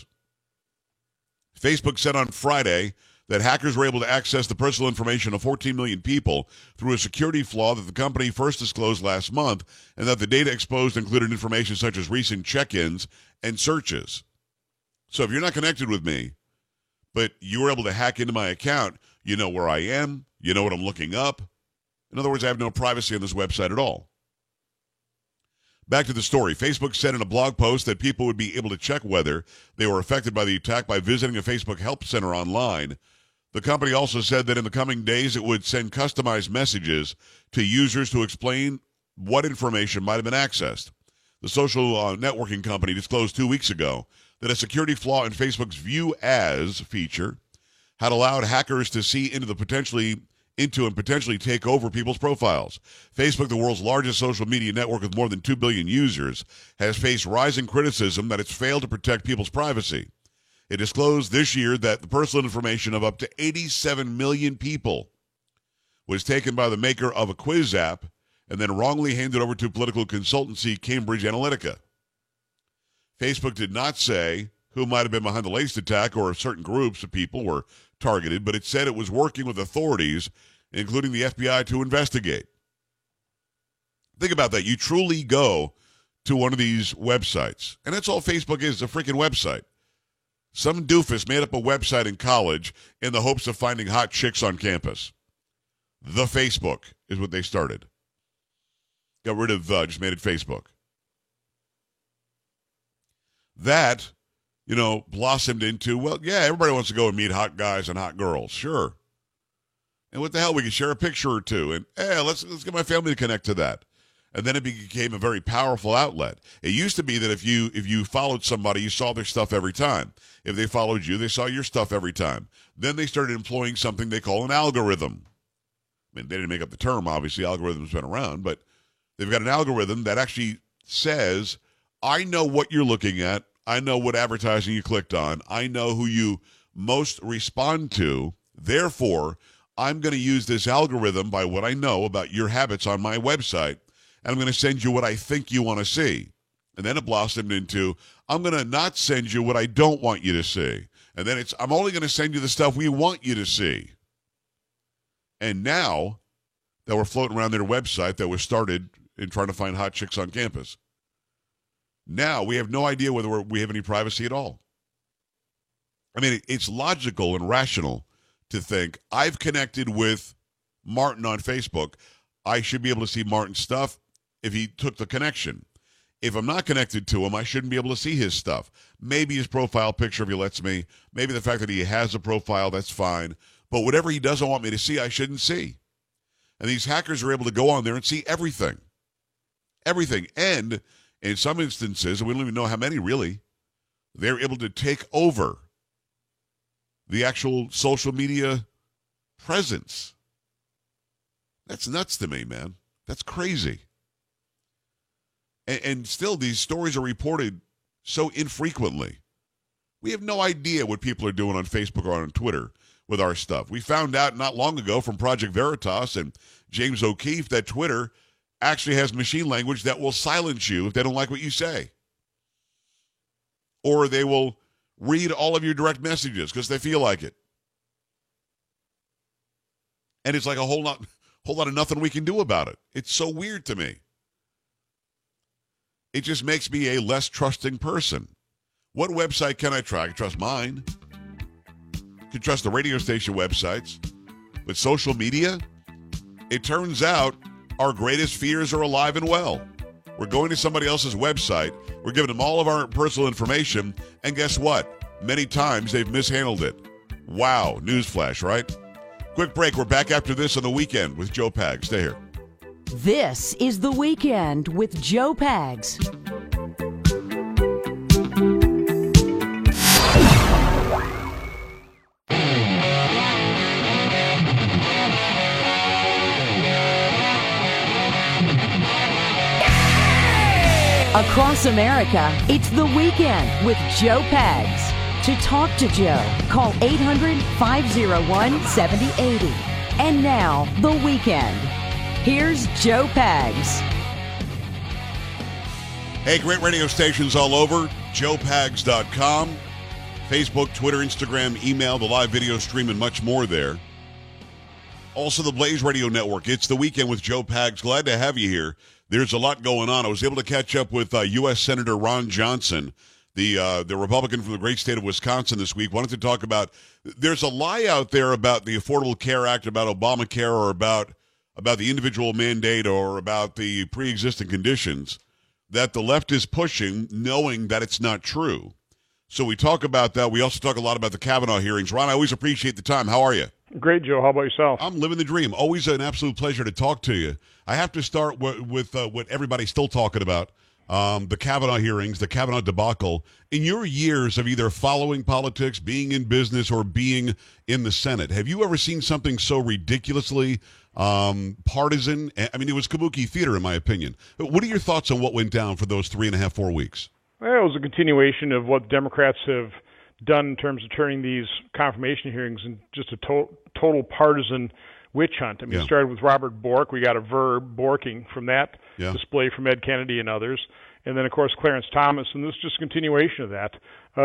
Facebook said on Friday that hackers were able to access the personal information of 14 million people through a security flaw that the company first disclosed last month, and that the data exposed included information such as recent check-ins and searches. So if you're not connected with me, but you were able to hack into my account, you know where I am, you know what I'm looking up. In other words, I have no privacy on this website at all. Back to the story. Facebook said in a blog post that people would be able to check whether they were affected by the attack by visiting a Facebook help center online. The company also said that in the coming days it would send customized messages to users to explain what information might have been accessed. The social networking company disclosed 2 weeks ago that a security flaw in Facebook's View As feature had allowed hackers to see into and potentially take over people's profiles. Facebook, the world's largest social media network with more than 2 billion users, has faced rising criticism that it's failed to protect people's privacy. It disclosed this year that the personal information of up to 87 million people was taken by the maker of a quiz app and then wrongly handed over to political consultancy Cambridge Analytica. Facebook did not say who might have been behind the latest attack or if certain groups of people were targeted, but it said it was working with authorities, including the FBI, to investigate. Think about that. You truly go to one of these websites, and that's all Facebook is, a freaking website. Some doofus made up a website in college in the hopes of finding hot chicks on campus. The Facebook is what they started. Got rid of just made it Facebook. That, blossomed into, well, yeah, everybody wants to go and meet hot guys and hot girls. Sure. And what the hell? We can share a picture or two. And, hey, let's get my family to connect to that. And then it became a very powerful outlet. It used to be that if you followed somebody, you saw their stuff every time. If they followed you, they saw your stuff every time. Then they started employing something they call an algorithm. I mean, they didn't make up the term, obviously. Algorithms been around, but they've got an algorithm that actually says, I know what you're looking at. I know what advertising you clicked on. I know who you most respond to. Therefore, I'm going to use this algorithm by what I know about your habits on my website, and I'm going to send you what I think you want to see. And then it blossomed into, I'm going to not send you what I don't want you to see. And then I'm only going to send you the stuff we want you to see. And now that we're floating around their website that was started in trying to find hot chicks on campus, now we have no idea whether we have any privacy at all. I mean, it's logical and rational to think I've connected with Martin on Facebook. I should be able to see Martin's stuff if he took the connection. If I'm not connected to him, I shouldn't be able to see his stuff. Maybe his profile picture, if he lets me. Maybe the fact that he has a profile, that's fine. But whatever he doesn't want me to see, I shouldn't see. And these hackers are able to go on there and see everything. Everything. And in some instances, and we don't even know how many really, they're able to take over the actual social media presence. That's nuts to me, man. That's crazy. And still, these stories are reported so infrequently. We have no idea what people are doing on Facebook or on Twitter with our stuff. We found out not long ago from Project Veritas and James O'Keefe that Twitter actually has machine language that will silence you if they don't like what you say. Or they will read all of your direct messages because they feel like it. And it's like a whole lot of nothing we can do about it. It's so weird to me. It just makes me a less trusting person. What website can I trust? I can trust mine. I can trust the radio station websites. But social media, it turns out our greatest fears are alive and well. We're going to somebody else's website. We're giving them all of our personal information. And guess what? Many times they've mishandled it. Wow. Newsflash, right? Quick break. We're back after this on The Weekend with Joe Pags. Stay here. This is The Weekend with Joe Pags. Across America, it's The Weekend with Joe Pags. To talk to Joe, call 800-501-7080. And now, The Weekend. Here's Joe Pags. Hey, great radio stations all over. JoePags.com. Facebook, Twitter, Instagram, email, the live video stream, and much more there. Also, the Blaze Radio Network. It's The Weekend with Joe Pags. Glad to have you here. There's a lot going on. I was able to catch up with U.S. Senator Ron Johnson, the Republican from the great state of Wisconsin this week. Wanted to talk about, there's a lie out there about the Affordable Care Act, about Obamacare, or about the individual mandate, or about the pre-existing conditions that the left is pushing, knowing that it's not true. So we talk about that. We also talk a lot about the Kavanaugh hearings. Ron, I always appreciate the time. How are you? Great, Joe. How about yourself? I'm living the dream. Always an absolute pleasure to talk to you. I have to start with what everybody's still talking about, the Kavanaugh hearings, the Kavanaugh debacle. In your years of either following politics, being in business, or being in the Senate, have you ever seen something so ridiculously partisan? I mean, it was kabuki theater, in my opinion. What are your thoughts on what went down for those 3.5, 4 weeks? Well, it was a continuation of what Democrats have done in terms of turning these confirmation hearings into just a total partisan witch hunt. I mean, It started with Robert Bork. We got a verb, borking, from that display from Ed Kennedy and others. And then, of course, Clarence Thomas, and this is just a continuation of that.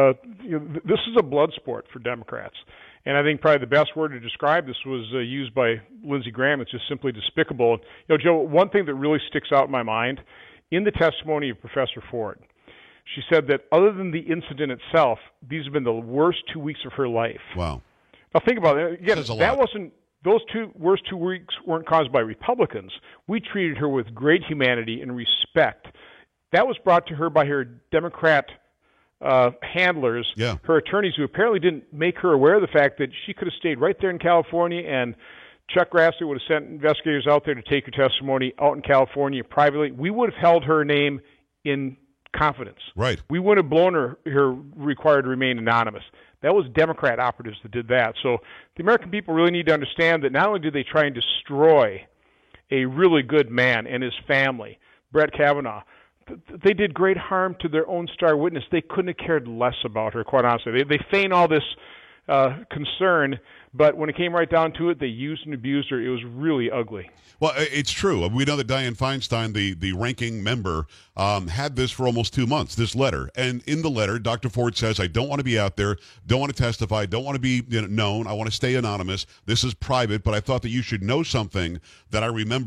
This is a blood sport for Democrats. And I think probably the best word to describe this was used by Lindsey Graham. It's just simply despicable. You know, Joe, one thing that really sticks out in my mind, in the testimony of Professor Ford, she said that other than the incident itself, these have been the worst 2 weeks of her life. Wow. Now think about it. Again, those worst 2 weeks weren't caused by Republicans. We treated her with great humanity and respect. That was brought to her by her Democrat handlers, her attorneys, who apparently didn't make her aware of the fact that she could have stayed right there in California, and Chuck Grassley would have sent investigators out there to take her testimony out in California privately. We would have held her name in confidence. Right. We wouldn't have blown her required to remain anonymous. That was Democrat operatives that did that. So the American people really need to understand that not only did they try and destroy a really good man and his family, Brett Kavanaugh, they did great harm to their own star witness. They couldn't have cared less about her, quite honestly. They feign all this concern, But when it came right down to it, they used and abused her. It was really ugly. Well, it's true. We know that Dianne Feinstein, the ranking member, had this for almost 2 months, this letter. And in the letter, Dr. Ford says, I don't want to be out there, don't want to testify, don't want to be known, I want to stay anonymous. This is private, but I thought that you should know something that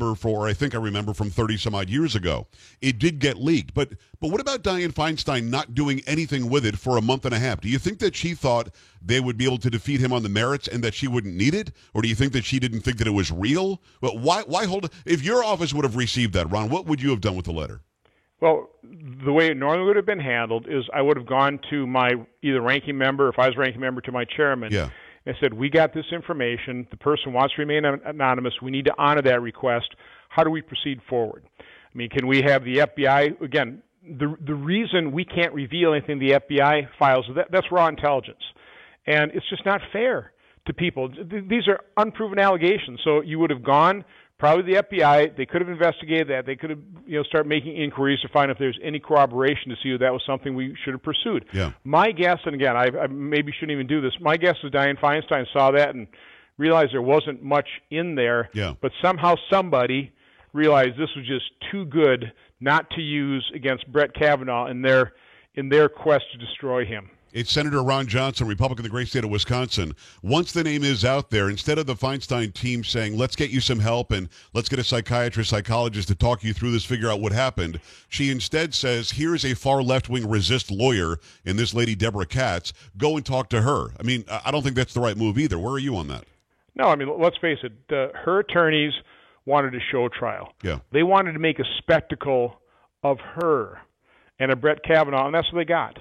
I think I remember from 30-some-odd years ago. It did get leaked. But what about Dianne Feinstein not doing anything with it for a month and a half? Do you think that she thought they would be able to defeat him on the merits and that she wouldn't need it? Or do you think that she didn't think that it was real? But why hold it? If your office would have received that, Ron, what would you have done with the letter? Well, the way it normally would have been handled is I would have gone to my either ranking member, if I was ranking member, to my chairman. Yeah. And said, we got this information. The person wants to remain anonymous. We need to honor that request. How do we proceed forward? I mean, can we have the FBI, again, the reason we can't reveal anything the FBI files, that's raw intelligence. And it's just not fair to people. These are unproven allegations. So you would have gone, probably the FBI, they could have investigated that. They could have, start making inquiries to find if there's any corroboration to see if that was something we should have pursued. Yeah. My guess, and again, I maybe shouldn't even do this, my guess is Dianne Feinstein saw that and realized there wasn't much in there. Yeah. But somehow somebody realized this was just too good not to use against Brett Kavanaugh in their quest to destroy him. It's Senator Ron Johnson, Republican of the great state of Wisconsin. Once the name is out there, instead of the Feinstein team saying, let's get you some help and let's get a psychiatrist, psychologist to talk you through this, figure out what happened, she instead says, here's a far left-wing resist lawyer in this lady, Deborah Katz. Go and talk to her. I mean, I don't think that's the right move either. Where are you on that? No, I mean, let's face it. Her attorneys wanted a show trial. Yeah. They wanted to make a spectacle of her and of Brett Kavanaugh, and that's what they got.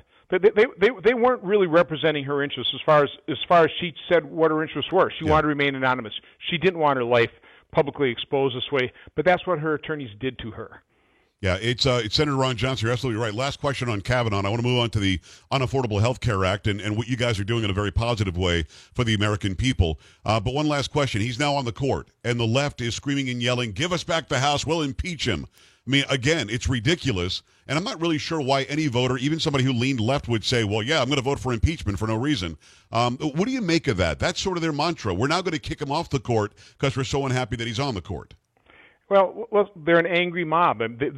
They weren't really representing her interests as far as she said what her interests were. She wanted to remain anonymous. She didn't want her life publicly exposed this way, but that's what her attorneys did to her. Yeah, it's Senator Ron Johnson. You're absolutely right. Last question on Kavanaugh. I want to move on to the Unaffordable Health Care Act and what you guys are doing in a very positive way for the American people. But one last question. He's now on the court, and the left is screaming and yelling, give us back the House, we'll impeach him. I mean, again, it's ridiculous, and I'm not really sure why any voter, even somebody who leaned left, would say, well, yeah, I'm going to vote for impeachment for no reason. What do you make of that? That's sort of their mantra. We're now going to kick him off the court because we're so unhappy that he's on the court. Well, they're an angry mob.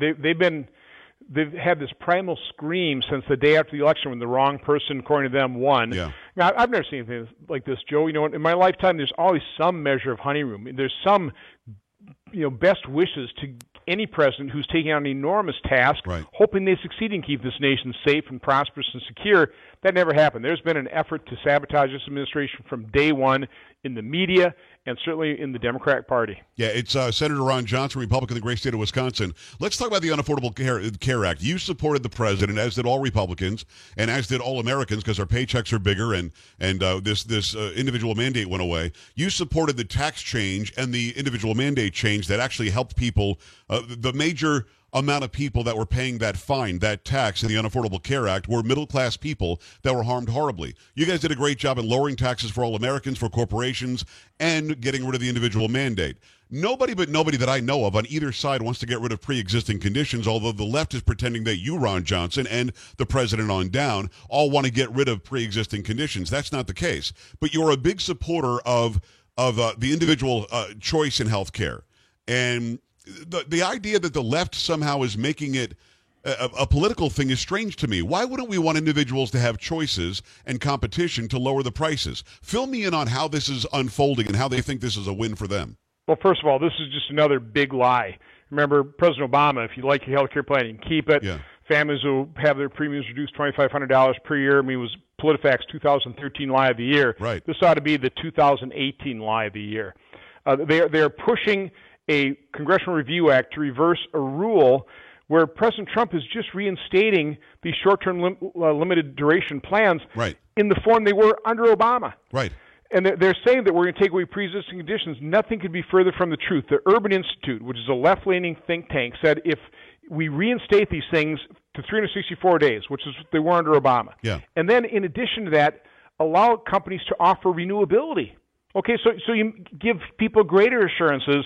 They've had this primal scream since the day after the election when the wrong person, according to them, won. Yeah. Now, I've never seen anything like this, Joe. In my lifetime, there's always some measure of honeyroom. There's some, best wishes to any president who's taking on an enormous task, right, hoping they succeed and keep this nation safe and prosperous and secure. That never happened. There's been an effort to sabotage this administration from day one in the media and certainly in the Democratic Party. Yeah, it's Senator Ron Johnson, Republican of the great state of Wisconsin. Let's talk about the Unaffordable Care Act. You supported the president, as did all Republicans, and as did all Americans, because our paychecks are bigger, and this individual mandate went away. You supported the tax change and the individual mandate change that actually helped people. The major amount of people that were paying that fine, that tax in the Unaffordable Care Act, were middle-class people that were harmed horribly. You guys did a great job in lowering taxes for all Americans, for corporations, and getting rid of the individual mandate. Nobody that I know of on either side wants to get rid of pre-existing conditions, although the left is pretending that you, Ron Johnson, and the president on down all want to get rid of pre-existing conditions. That's not the case. But you're a big supporter of the individual choice in health care. And the idea that the left somehow is making it a political thing is strange to me. Why wouldn't we want individuals to have choices and competition to lower the prices? Fill me in on how this is unfolding and how they think this is a win for them. Well, first of all, this is just another big lie. Remember, President Obama, if you like your health care plan, you can keep it. Yeah. Families will have their premiums reduced $2,500 per year. I mean, it was PolitiFact's 2013 lie of the year. Right. This ought to be the 2018 lie of the year. They're pushing a Congressional Review Act to reverse a rule where President Trump is just reinstating these short-term limited duration plans right, in the form they were under Obama. Right. And they're saying that we're going to take away pre-existing conditions. Nothing could be further from the truth. The Urban Institute, which is a left-leaning think tank, said if we reinstate these things to 364 days, which is what they were under Obama, yeah, and then in addition to that, allow companies to offer renewability. Okay, so you give people greater assurances.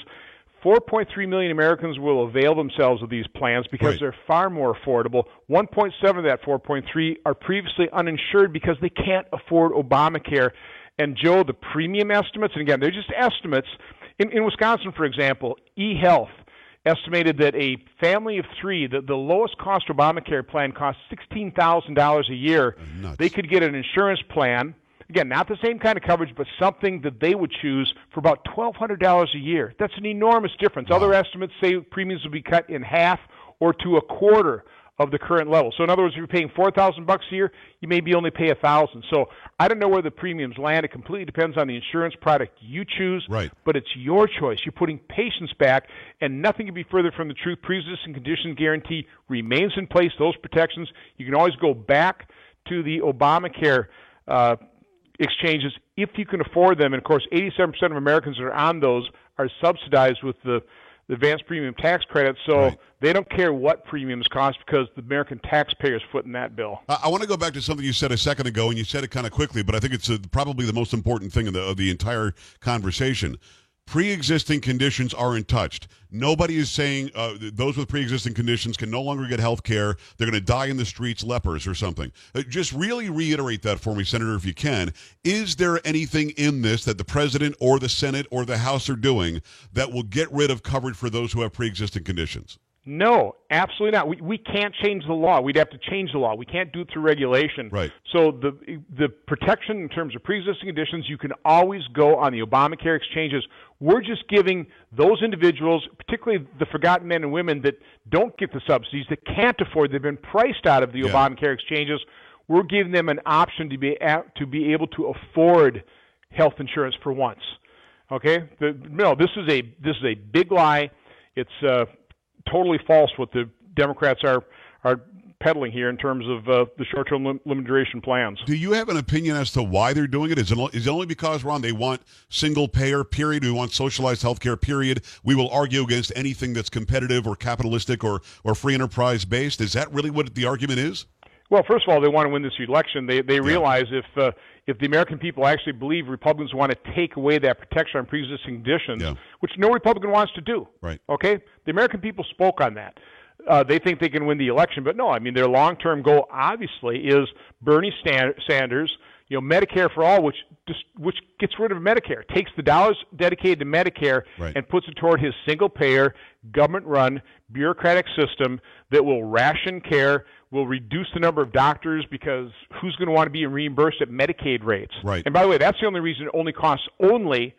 4.3 million Americans will avail themselves of these plans because right, they're far more affordable. 1.7 of that 4.3 are previously uninsured because they can't afford Obamacare. And Joe, the premium estimates, and again, they're just estimates. In Wisconsin, for example, eHealth estimated that a family of three, the lowest cost Obamacare plan costs $16,000 a year. Nuts. They could get an insurance plan, again, not the same kind of coverage, but something that they would choose for about $1,200 a year. That's an enormous difference. Wow. Other estimates say premiums will be cut in half or to a quarter of the current level. So in other words, if you're paying $4,000 a year, you maybe only pay $1,000. So I don't know where the premiums land. It completely depends on the insurance product you choose. Right. But it's your choice. You're putting patients back, and nothing can be further from the truth. Pre-existing condition guarantee remains in place. Those protections, you can always go back to the Obamacare exchanges if you can afford them. And of course, 87% of Americans that are on those are subsidized with the advanced premium tax credit, so they don't care what premiums cost because the American taxpayers footing that bill. I want to go back to something you said a second ago, and you said it kind of quickly, but I think it's probably the most important thing of the entire conversation. Pre-existing conditions are untouched. Nobody is saying those with pre-existing conditions can no longer get health care. They're going to die in the streets, lepers or something. Just really reiterate that for me, Senator, if you can. Is there anything in this that the President or the Senate or the House are doing that will get rid of coverage for those who have pre-existing conditions? No, absolutely not. We can't change the law. We'd have to change the law. We can't do it through regulation. Right. So the protection in terms of pre-existing conditions, you can always go on the Obamacare exchanges. We're just giving those individuals, particularly the forgotten men and women that don't get the subsidies, that can't afford, they've been priced out of the Obamacare exchanges, we're giving them an option to be able to afford health insurance for once. Okay? No, this is a big lie. It's totally false what the Democrats are peddling here in terms of the short-term limited duration plans. Do you have an opinion as to why they're doing it? Is it only because, Ron, they want single-payer, period? We want socialized health care, period? We will argue against anything that's competitive or capitalistic or free enterprise-based? Is that really what the argument is? Well, first of all, they want to win this election. They realize if the American people actually believe Republicans want to take away that protection on pre-existing conditions, which no Republican wants to do. Right. Okay? The American people spoke on that. They think they can win the election, but no. I mean, their long-term goal, obviously, is Bernie Sanders, Medicare for all, which gets rid of Medicare, takes the dollars dedicated to Medicare and puts it toward his single-payer, government-run, bureaucratic system that will ration care, will reduce the number of doctors because who's going to want to be reimbursed at Medicaid rates? Right. And by the way, that's the only reason it only costs $32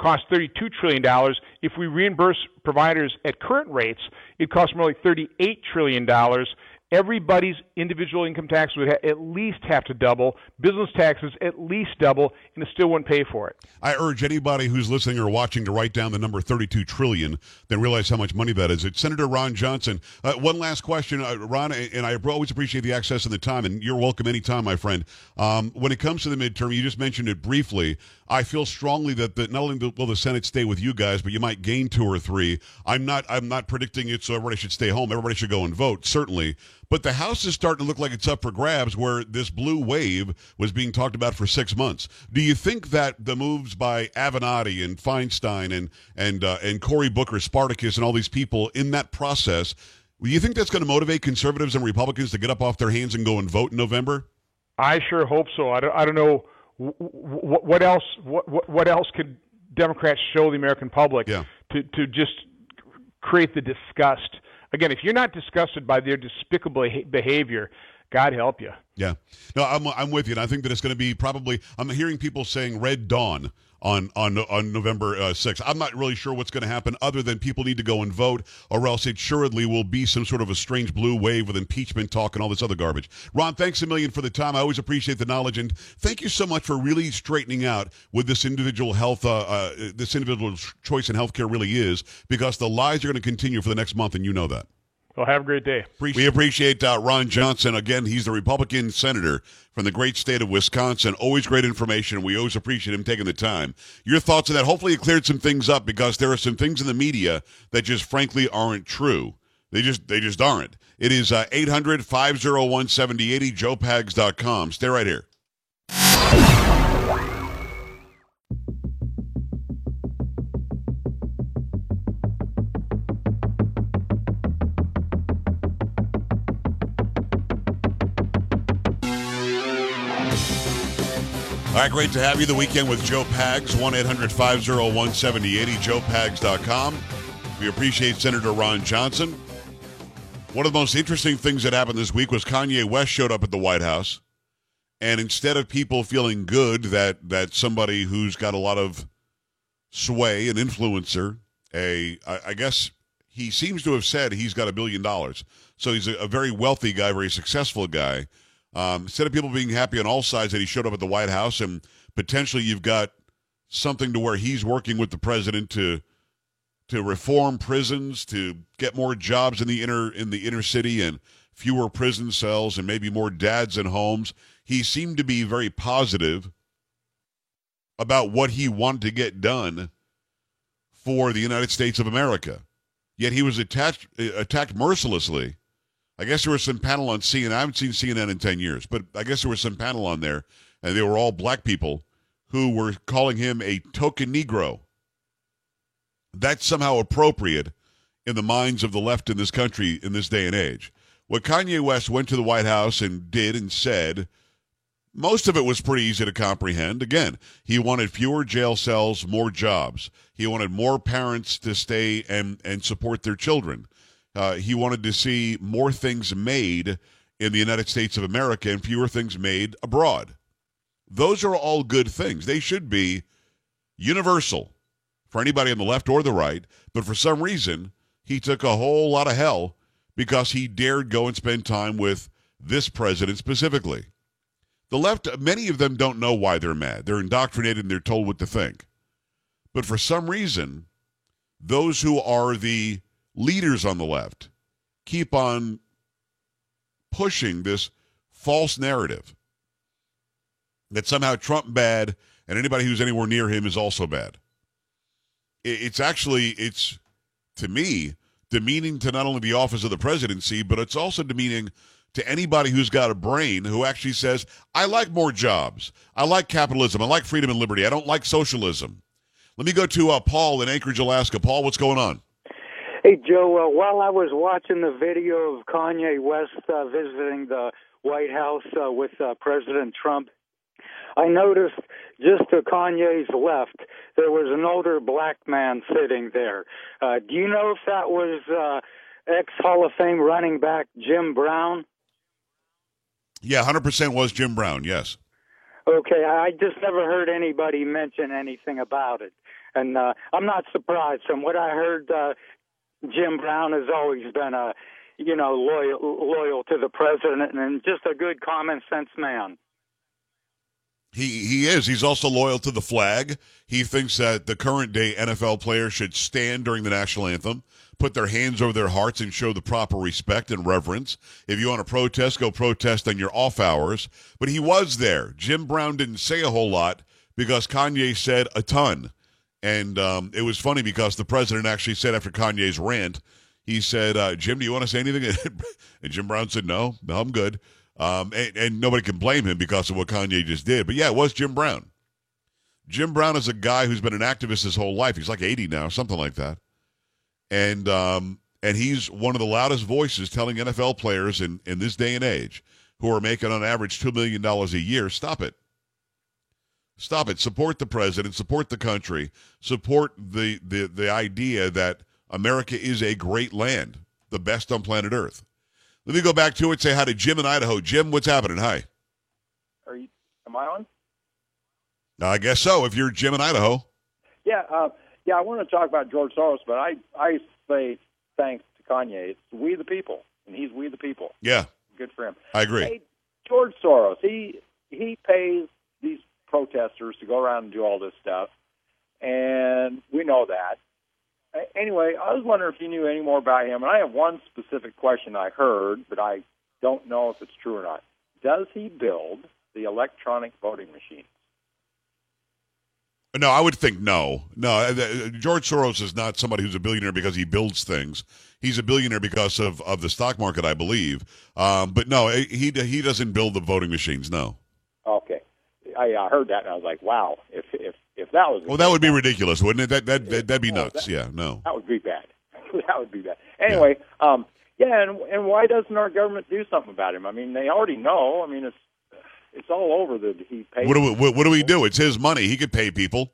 trillion. If we reimburse providers at current rates, it costs more like $38 trillion. Everybody's individual income tax would at least have to double, business taxes at least double, and it still wouldn't pay for it. I urge anybody who's listening or watching to write down the number $32 trillion, then realize how much money that is. It's Senator Ron Johnson. One last question, Ron, and I always appreciate the access and the time, and you're welcome anytime, my friend. When it comes to the midterm, you just mentioned it briefly. I feel strongly that not only will the Senate stay with you guys, but you might gain 2 or 3. I'm not predicting it, so everybody should stay home. Everybody should go and vote, certainly. But the House is starting to look like it's up for grabs, where this blue wave was being talked about for 6 months. Do you think that the moves by Avenatti and Feinstein and Cory Booker, Spartacus, and all these people in that process, do you think that's going to motivate conservatives and Republicans to get up off their hands and go and vote in November? I sure hope so. I don't know what else. What else could Democrats show the American public to just create the disgust? Again, if you're not disgusted by their despicable behavior, God help you. Yeah. No, I'm with you. And I think that it's going to be probably, I'm hearing people saying Red Dawn on November 6th. I'm not really sure what's going to happen other than people need to go and vote, or else it assuredly will be some sort of a strange blue wave with impeachment talk and all this other garbage. Ron, thanks a million for the time. I always appreciate the knowledge, and thank you so much for really straightening out what this individual health, this individual choice in healthcare really is, because the lies are going to continue for the next month, and you know that. Well, have a great day. We appreciate Ron Johnson. Again, he's the Republican senator from the great state of Wisconsin. Always great information. We always appreciate him taking the time. Your thoughts on that? Hopefully it cleared some things up, because there are some things in the media that just frankly aren't true. They just aren't. It is 800-501-7080, joepags.com. Stay right here. All All right, great to have you. The Weekend with Joe Pags, 1-800-501-7080, joepags.com. We appreciate Senator Ron Johnson. One of the most interesting things that happened this week was Kanye West showed up at the White House, and instead of people feeling good that somebody who's got a lot of sway, an influencer, I guess he seems to have said he's got $1 billion. So he's a very wealthy guy, very successful guy. Instead of people being happy on all sides that he showed up at the White House, and potentially you've got something to where he's working with the president to reform prisons, to get more jobs in the inner city and fewer prison cells and maybe more dads in homes. He seemed to be very positive about what he wanted to get done for the United States of America. Yet he was attacked mercilessly. I guess there was some panel on CNN. I haven't seen CNN in 10 years, but I guess there was some panel on there, and they were all black people who were calling him a token Negro. That's somehow appropriate in the minds of the left in this country in this day and age. What Kanye West went to the White House and did and said, most of it was pretty easy to comprehend. Again, he wanted fewer jail cells, more jobs. He wanted more parents to stay and support their children. He wanted to see more things made in the United States of America and fewer things made abroad. Those are all good things. They should be universal for anybody on the left or the right. But for some reason, he took a whole lot of hell because he dared go and spend time with this president specifically. The left, many of them don't know why they're mad. They're indoctrinated and they're told what to think. But for some reason, those who are the leaders on the left keep on pushing this false narrative that somehow Trump bad and anybody who's anywhere near him is also bad. It's to me, demeaning to not only the office of the presidency, but it's also demeaning to anybody who's got a brain who actually says, I like more jobs. I like capitalism. I like freedom and liberty. I don't like socialism. Let me go to Paul in Anchorage, Alaska. Paul, what's going on? Hey, Joe, while I was watching the video of Kanye West visiting the White House with President Trump, I noticed just to Kanye's left, there was an older black man sitting there. Do you know if that was ex-Hall of Fame running back Jim Brown? Yeah, 100% was Jim Brown, yes. Okay, I just never heard anybody mention anything about it. And I'm not surprised. From what I heard, Jim Brown has always been loyal to the president and just a good common sense man. He is. He's also loyal to the flag. He thinks that the current day NFL players should stand during the national anthem, put their hands over their hearts, and show the proper respect and reverence. If you want to protest, go protest on your off hours. But he was there. Jim Brown didn't say a whole lot because Kanye said a ton. And it was funny because the president actually said after Kanye's rant, he said, Jim, do you want to say anything? And Jim Brown said, no, I'm good. And nobody can blame him because of what Kanye just did. But, yeah, it was Jim Brown. Jim Brown is a guy who's been an activist his whole life. He's like 80 now, something like that. And he's one of the loudest voices telling NFL players in this day and age who are making on average $2 million a year, stop it. Stop it. Support the president. Support the country. Support the idea that America is a great land, the best on planet Earth. Let me go back to it. Say hi to Jim in Idaho. Jim, what's happening? Hi. Am I on? I guess so. If you're Jim in Idaho. Yeah. I want to talk about George Soros, but I say thanks to Kanye. It's we the people, and he's we the people. Yeah. Good for him. I agree. Hey, George Soros, he pays these protesters to go around and do all this stuff, and we know that. Anyway, I was wondering if you knew any more about him, and I have one specific question I heard, but I don't know if it's true or not. Does he build the electronic voting machines? No, I would think no. No, George Soros is not somebody who's a billionaire because he builds things. He's a billionaire because of the stock market, I believe. But no, he doesn't build the voting machines, no. Okay. I heard that, and I was like, wow, if that was... Well, that would be ridiculous, wouldn't it? That'd be nuts. No. That would be bad. That would be bad. Anyway, and why doesn't our government do something about him? I mean, they already know. I mean, It's all over that he pays. What do we do? It's his money. He could pay people.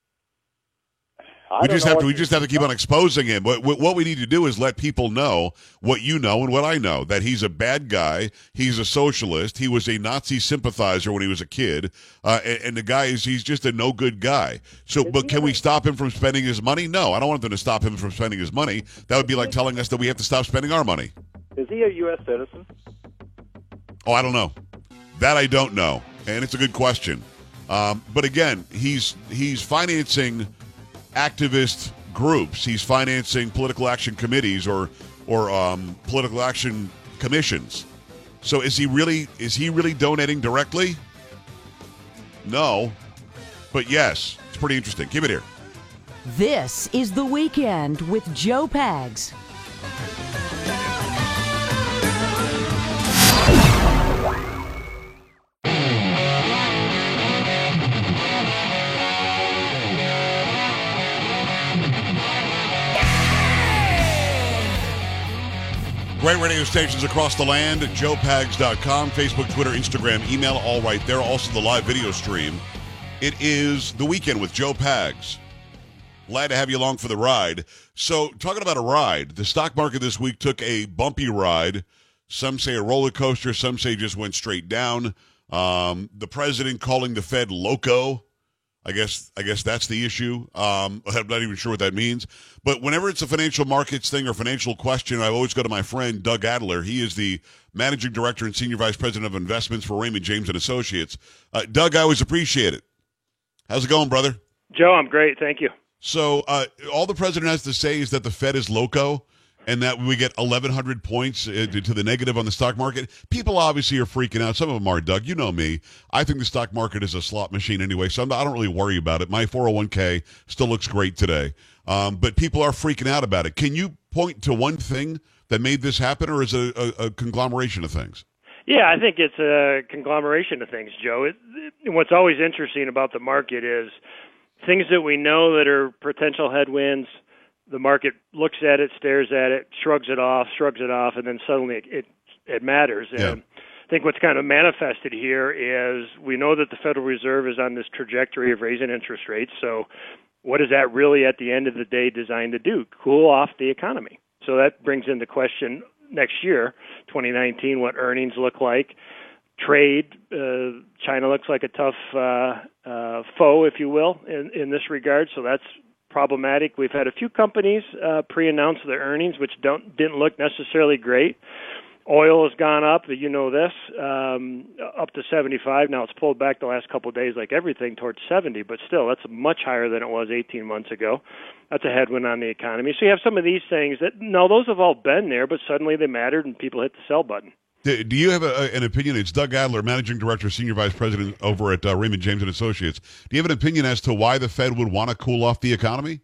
We just have to keep on exposing him. What we need to do is let people know what you know and what I know, that he's a bad guy. He's a socialist. He was a Nazi sympathizer when he was a kid. And the guy he's just a no good guy. So, but can we stop him from spending his money? No, I don't want them to stop him from spending his money. That would be like telling us that we have to stop spending our money. Is he a U.S. citizen? Oh, I don't know. That I don't know. And it's a good question. But again, he's financing activist groups. He's financing political action committees or political action commissions. So is he really donating directly? No. But yes, it's pretty interesting. Keep it here. This is The Weekend with Joe Pags. Great radio stations across the land, joepags.com, Facebook, Twitter, Instagram, email, all right there. Also the live video stream. It is The Weekend with Joe Pags. Glad to have you along for the ride. So, talking about a ride, the stock market this week took a bumpy ride. Some say a roller coaster, some say just went straight down. The president calling the Fed loco. I guess that's the issue. I'm not even sure what that means. But whenever it's a financial markets thing or financial question, I always go to my friend Doug Adler. He is the managing director and senior vice president of investments for Raymond James and Associates. Doug, I always appreciate it. How's it going, brother? Joe, I'm great. Thank you. So all the president has to say is that the Fed is loco and that we get 1,100 points to the negative on the stock market. People obviously are freaking out. Some of them are, Doug. You know me. I think the stock market is a slot machine anyway, so I don't really worry about it. My 401k still looks great today. But people are freaking out about it. Can you point to one thing that made this happen, or is it a conglomeration of things? Yeah, I think it's a conglomeration of things, Joe. What's always interesting about the market is things that we know that are potential headwinds. The market looks at it, stares at it, shrugs it off, and then suddenly it matters. Yeah. And I think what's kind of manifested here is we know that the Federal Reserve is on this trajectory of raising interest rates. So what is that really at the end of the day designed to do? Cool off the economy. So that brings into question next year, 2019, what earnings look like. Trade, China looks like a tough foe, if you will, in this regard. So that's problematic. We've had a few companies pre-announce their earnings, which didn't look necessarily great. Oil has gone up, you know this, up to 75. Now it's pulled back the last couple of days, like everything, towards 70, but still, that's much higher than it was 18 months ago. That's a headwind on the economy. So you have some of these things that, no, those have all been there, but suddenly they mattered and people hit the sell button. Do you have an opinion? It's Doug Adler, Managing Director, Senior Vice President over at Raymond James and Associates. Do you have an opinion as to why the Fed would want to cool off the economy?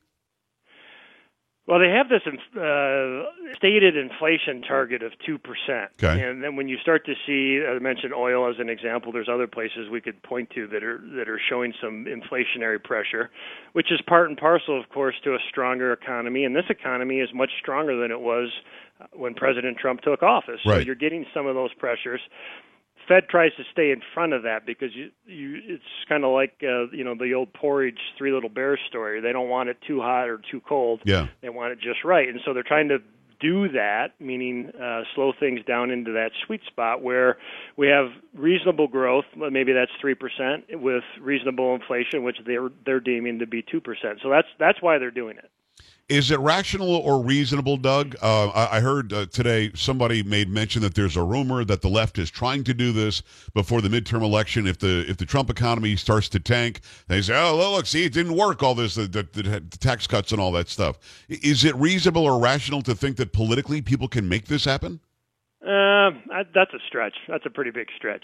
Well, they have this stated inflation target of 2%. Okay. And then when you start to see, I mentioned oil as an example, there's other places we could point to that are showing some inflationary pressure, which is part and parcel, of course, to a stronger economy. And this economy is much stronger than it was when President Trump took office. Right. So you're getting some of those pressures. Fed tries to stay in front of that because it's kind of like the old porridge Three Little Bears story. They don't want it too hot or too cold. Yeah. They want it just right, and so they're trying to do that, meaning slow things down into that sweet spot where we have reasonable growth. Maybe that's 3% with reasonable inflation, which they're deeming to be 2%. So that's why they're doing it. Is it rational or reasonable, Doug? I heard today somebody made mention that there's a rumor that the left is trying to do this before the midterm election. If the Trump economy starts to tank, they say, "Oh, look, see, it didn't work. All this, the tax cuts and all that stuff." Is it reasonable or rational to think that politically people can make this happen? That's a stretch. That's a pretty big stretch.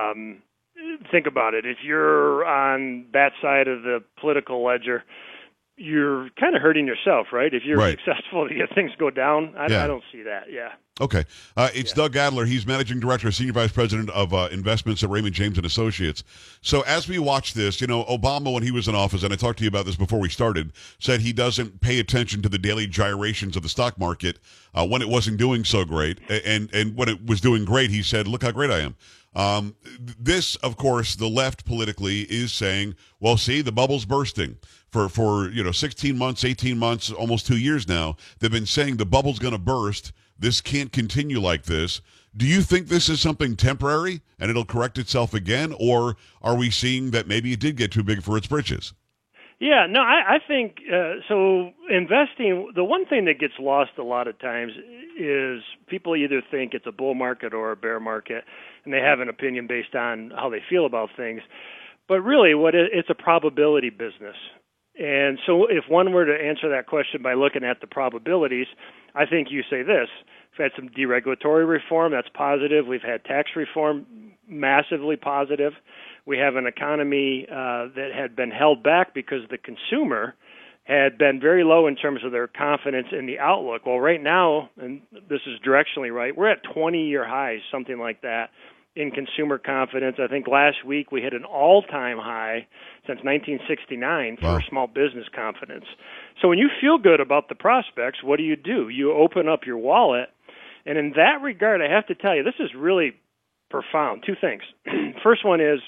Think about it. If you're on that side of the political ledger, you're kind of hurting yourself, right? If you're right. successful to get things go down, I don't see that. Yeah. Okay. It's Doug Adler. He's Managing Director, Senior Vice President of Investments at Raymond James and Associates. So as we watch this, Obama, when he was in office, and I talked to you about this before we started, said he doesn't pay attention to the daily gyrations of the stock market when it wasn't doing so great. And when it was doing great, he said, look how great I am. This, of course, the left politically is saying, well, see, the bubble's bursting. For 16 months, 18 months, almost 2 years now, they've been saying the bubble's going to burst. This can't continue like this. Do you think this is something temporary and it'll correct itself again, or are we seeing that maybe it did get too big for its britches? Yeah, no, I think so. Investing, the one thing that gets lost a lot of times is people either think it's a bull market or a bear market, and they have an opinion based on how they feel about things. But really, it's a probability business. And so if one were to answer that question by looking at the probabilities, I think you say this. We've had some deregulatory reform, that's positive. We've had tax reform, massively positive. We have an economy that had been held back because the consumer had been very low in terms of their confidence in the outlook. Well, right now, and this is directionally right, we're at 20-year highs, something like that, in consumer confidence. I think last week we hit an all-time high since 1969 for small business confidence. So when you feel good about the prospects, what do? You open up your wallet. And in that regard, I have to tell you, this is really profound. Two things. First one is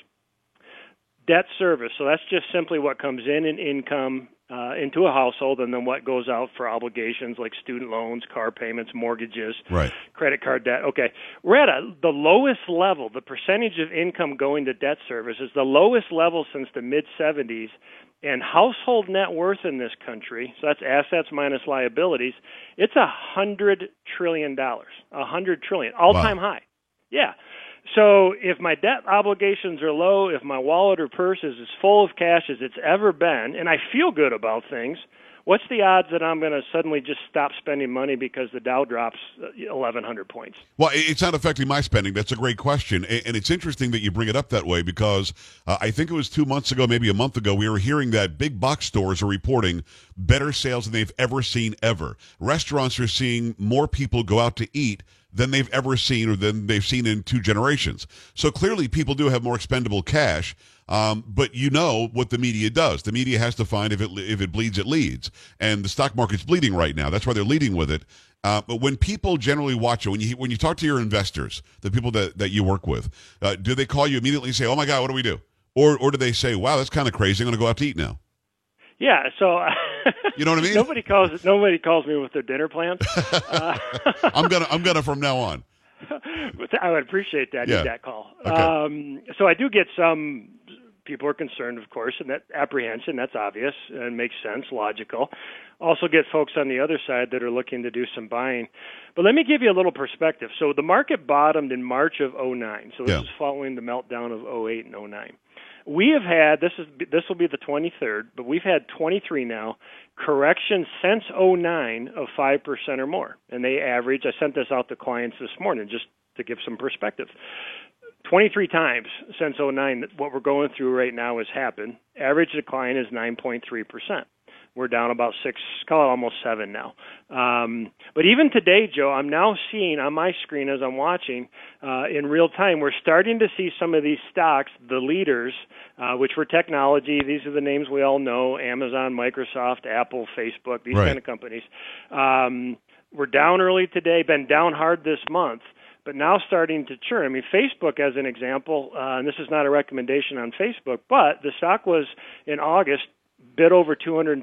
debt service. So that's just simply what comes in income into a household, and then what goes out for obligations like student loans, car payments, mortgages, credit card debt. Okay, we're at the lowest level. The percentage of income going to debt service is the lowest level since the mid-'70s, and household net worth in this country, so that's assets minus liabilities, it's $100 trillion. $100 trillion, all-time high. Yeah. So if my debt obligations are low, if my wallet or purse is as full of cash as it's ever been, and I feel good about things, what's the odds that I'm going to suddenly just stop spending money because the Dow drops 1,100 points? Well, it's not affecting my spending. That's a great question. And it's interesting that you bring it up that way because I think it was 2 months ago, maybe a month ago, we were hearing that big box stores are reporting better sales than they've ever seen ever. Restaurants are seeing more people go out to eat than they've ever seen or than they've seen in 2 generations. So clearly people do have more expendable cash, but you know what the media does. The media has to find if it bleeds, it leads. And the stock market's bleeding right now. That's why they're leading with it. But when people generally watch it, when you talk to your investors, the people that you work with, do they call you immediately and say, oh my God, what do we do? Or do they say, wow, that's kind of crazy, I'm going to go out to eat now? Yeah, so you know what I mean? Nobody calls me with their dinner plans. I'm gonna from now on. I would appreciate that. Yeah. Need that call. Okay. So I do get some people are concerned, of course, and that apprehension. That's obvious and makes sense, logical. Also get folks on the other side that are looking to do some buying. But let me give you a little perspective. So the market bottomed in March of 2009. So this is following the meltdown of 2008 and 2009. We have had, this will be the 23rd, but we've had 23 now, corrections since 2009 of 5% or more. And they average, I sent this out to clients this morning just to give some perspective. 23 times since 2009, what we're going through right now has happened. Average decline is 9.3%. We're down about 6, call it almost 7 now. But even today, Joe, I'm now seeing on my screen as I'm watching in real time, we're starting to see some of these stocks, the leaders, which were technology. These are the names we all know, Amazon, Microsoft, Apple, Facebook, these kind of companies. We're down early today, been down hard this month, but now starting to churn. I mean, Facebook, as an example, and this is not a recommendation on Facebook, but the stock was in August bid over $210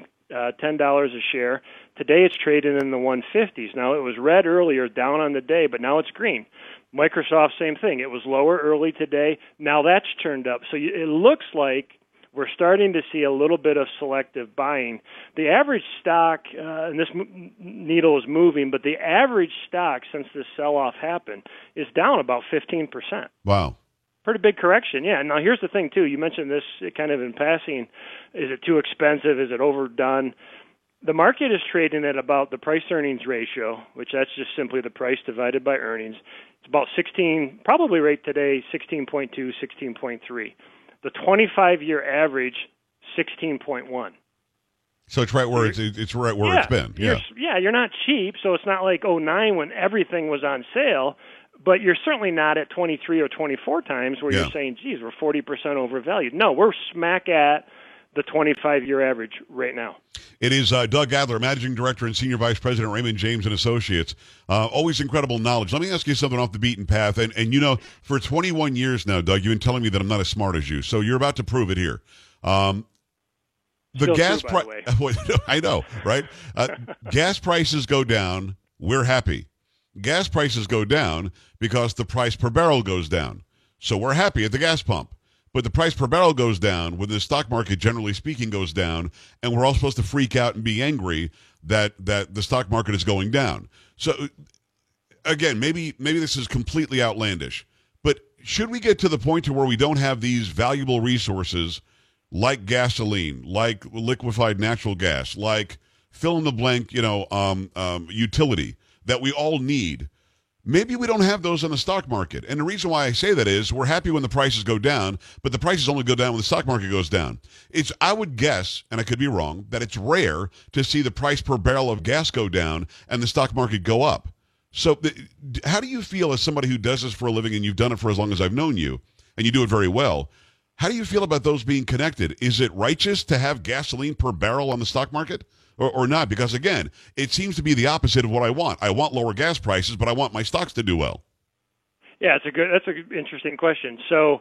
a share. Today it's trading in the 150s. Now it was red earlier, down on the day, but now it's green. Microsoft, same thing. It was lower early today. Now that's turned up. So it looks like we're starting to see a little bit of selective buying. The average stock, and this needle is moving, but the average stock since this sell-off happened is down about 15%. Wow. Pretty big correction, yeah. Now, here's the thing, too. You mentioned this kind of in passing. Is it too expensive? Is it overdone? The market is trading at about the price-earnings ratio, which that's just simply the price divided by earnings. It's about 16, probably right today, 16.2, 16.3. The 25-year average, 16.1. So it's right where it's right where it's been. Yeah. You're not cheap, so it's not like 2009 when everything was on sale, but you're certainly not at 23 or 24 times where you're saying, geez, we're 40% overvalued. No, we're smack at the 25-year average right now. It is Doug Adler, Managing Director and Senior Vice President, Raymond James & Associates. Always incredible knowledge. Let me ask you something off the beaten path. And you know, for 21 years now, Doug, you've been telling me that I'm not as smart as you. So you're about to prove it here. The gas price. I know, right? Gas prices go down. We're happy. Gas prices go down because the price per barrel goes down. So we're happy at the gas pump. But the price per barrel goes down when the stock market, generally speaking, goes down, and we're all supposed to freak out and be angry that the stock market is going down. So, again, maybe this is completely outlandish, but should we get to the point to where we don't have these valuable resources like gasoline, like liquefied natural gas, like fill in the blank, utility that we all need? Maybe we don't have those in the stock market. And the reason why I say that is we're happy when the prices go down, but the prices only go down when the stock market goes down. I would guess, and I could be wrong, that it's rare to see the price per barrel of gas go down and the stock market go up. So how do you feel as somebody who does this for a living, and you've done it for as long as I've known you, and you do it very well, how do you feel about those being connected? Is it righteous to have gasoline per barrel on the stock market? Or not, because again, it seems to be the opposite of what I want. I want lower gas prices, but I want my stocks to do well. Yeah, that's an interesting question. So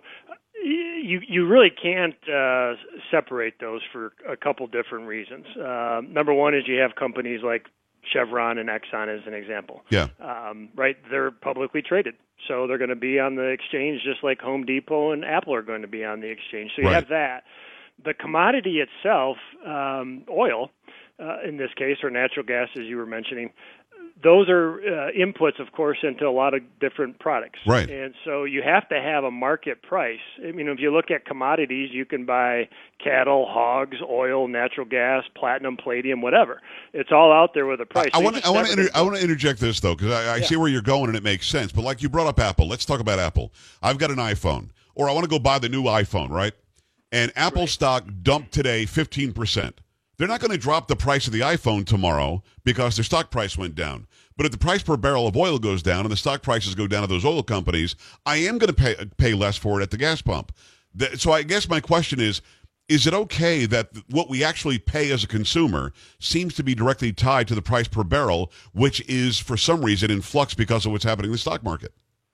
you really can't separate those for a couple different reasons. Number one is you have companies like Chevron and Exxon as an example. Yeah. Right, they're publicly traded, so they're going to be on the exchange just like Home Depot and Apple are going to be on the exchange. So you have that. The commodity itself, oil, in this case, or natural gas, as you were mentioning, those are inputs, of course, into a lot of different products. Right. And so you have to have a market price. I mean, if you look at commodities, you can buy cattle, hogs, oil, natural gas, platinum, palladium, whatever. It's all out there with a price. I want to interject this, though, because I see where you're going and it makes sense. But like you brought up Apple. Let's talk about Apple. I've got an iPhone, or I want to go buy the new iPhone, right? And Apple stock dumped today 15%. They're not going to drop the price of the iPhone tomorrow because their stock price went down. But if the price per barrel of oil goes down and the stock prices go down of those oil companies, I am going to pay less for it at the gas pump. So I guess my question is it okay that what we actually pay as a consumer seems to be directly tied to the price per barrel, which is for some reason in flux because of what's happening in the stock market?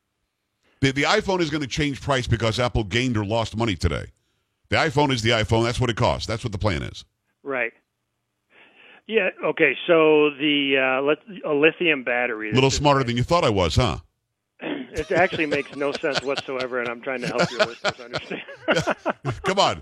The iPhone is going to change price because Apple gained or lost money today. The iPhone is the iPhone. That's what it costs. That's what the plan is. Right. Yeah. Okay. So a lithium battery. A little smarter than you thought I was, huh? It actually makes no sense whatsoever, and I'm trying to help your listeners understand. Come on.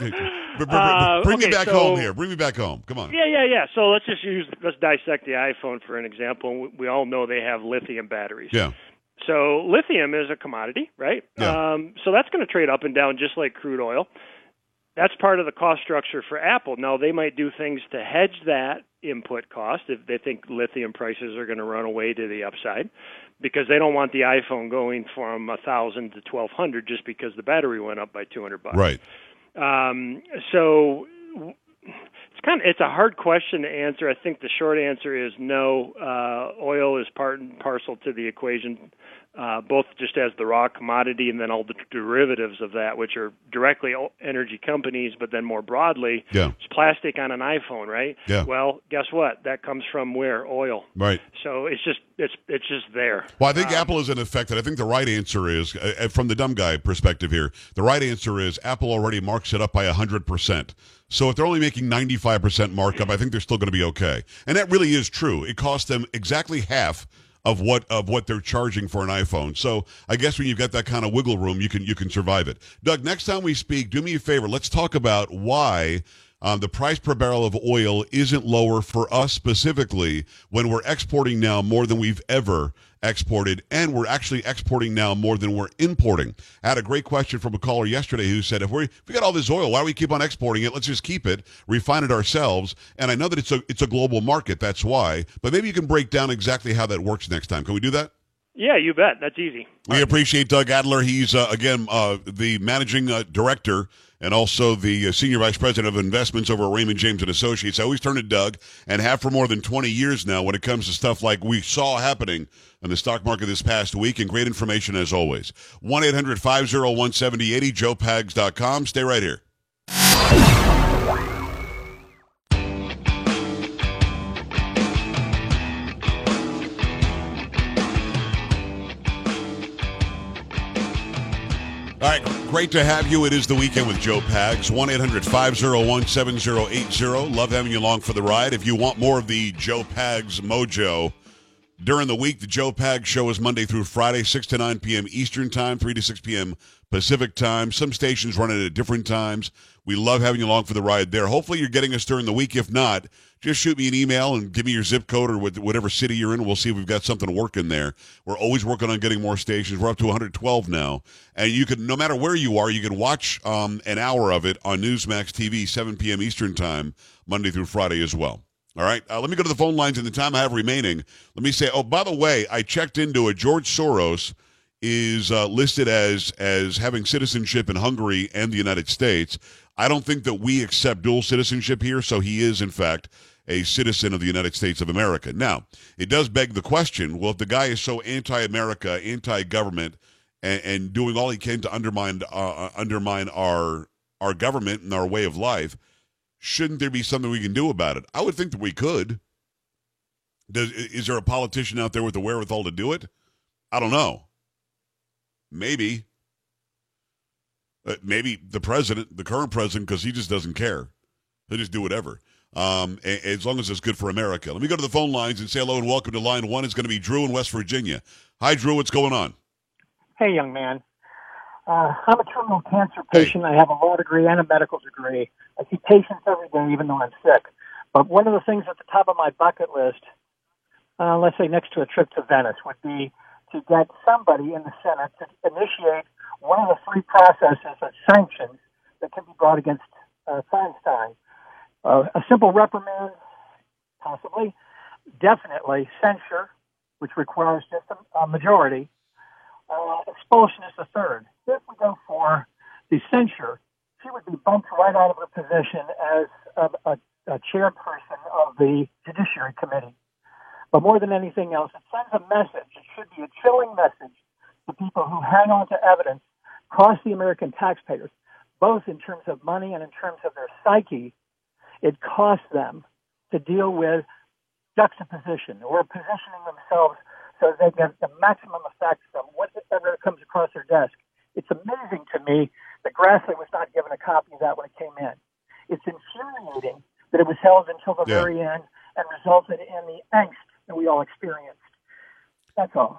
Bring me back home here. Bring me back home. Come on. Yeah. So let's dissect the iPhone for an example. We all know they have lithium batteries. Yeah. So lithium is a commodity, right? Yeah. So that's going to trade up and down just like crude oil. That's part of the cost structure for Apple. Now, they might do things to hedge that input cost if they think lithium prices are going to run away to the upside, because they don't want the iPhone going from $1,000 to $1,200 just because the battery went up by $200. Right. So it's a hard question to answer. I think the short answer is no. Oil is part and parcel to the equation, both just as the raw commodity and then all the derivatives of that, which are directly energy companies, but then more broadly, it's plastic on an iPhone, right? Yeah. Well, guess what? That comes from where? Oil. Right. So it's just there. Well, I think Apple is affected. I think the right answer is, from the dumb guy perspective here, the right answer is Apple already marks it up by 100%. So if they're only making 95% markup, I think they're still going to be okay. And that really is true. It costs them exactly half of what they're charging for an iPhone. So I guess when you've got that kind of wiggle room, you can survive it. Doug, next time we speak, do me a favor. Let's talk about why the price per barrel of oil isn't lower for us specifically when we're exporting now more than we've ever exported, and we're actually exporting now more than we're importing. I had a great question from a caller yesterday who said, if we got all this oil, why do we keep on exporting it? Let's just keep it, refine it ourselves. And I know that it's a global market, that's why. But maybe you can break down exactly how that works next time. Can we do that? Yeah, you bet. That's easy. We appreciate Doug Adler. He's, again, the managing director and also the senior vice president of investments over at Raymond James and Associates. I always turn to Doug and have for more than 20 years now when it comes to stuff like we saw happening in the stock market this past week, and great information as always. 1-800-501-7080, joepags.com. Stay right here. All right, great to have you. It is the weekend with Joe Pags. 1-800-501-7080. Love having you along for the ride. If you want more of the Joe Pags mojo during the week, the Joe Pags show is Monday through Friday, 6 to 9 p.m. Eastern Time, 3 to 6 p.m. Pacific Time. Some stations run it at different times. We love having you along for the ride there. Hopefully you're getting us during the week. If not, just shoot me an email and give me your zip code or whatever city you're in. We'll see if we've got something working there. We're always working on getting more stations. We're up to 112 now. And you can, no matter where you are, you can watch an hour of it on Newsmax TV, 7 p.m. Eastern Time, Monday through Friday as well. All right, let me go to the phone lines in the time I have remaining. Let me say, oh, by the way, I checked into it. George Soros is listed as having citizenship in Hungary and the United States. I don't think that we accept dual citizenship here, so he is, in fact, a citizen of the United States of America. Now, it does beg the question, well, if the guy is so anti-America, anti-government, and doing all he can to undermine our government and our way of life, shouldn't there be something we can do about it? I would think that we could. Is there a politician out there with the wherewithal to do it? I don't know. Maybe. Maybe the president, the current president, because he just doesn't care. He'll just do whatever. As long as it's good for America. Let me go to the phone lines and say hello and welcome to line one. It's going to be Drew in West Virginia. Hi, Drew. What's going on? Hey, young man. I'm a terminal cancer patient. I have a law degree and a medical degree. I see patients every day, even though I'm sick. But one of the things at the top of my bucket list, let's say next to a trip to Venice, would be to get somebody in the Senate to initiate one of the three processes of sanctions that can be brought against Feinstein. A simple reprimand, possibly. Definitely censure, which requires just a majority. Expulsion is the third. If we go for the censure, she would be bumped right out of her position as a chairperson of the Judiciary Committee. But more than anything else, it sends a message. It should be a chilling message to people who hang on to evidence, cost the American taxpayers, both in terms of money and in terms of their psyche. It costs them to deal with juxtaposition or positioning themselves so they get the maximum effect from whatever comes across their desk. It's amazing to me that Grassley was not given a copy of that when it came in. It's infuriating that it was held until the very end and resulted in the angst that we all experienced. That's all.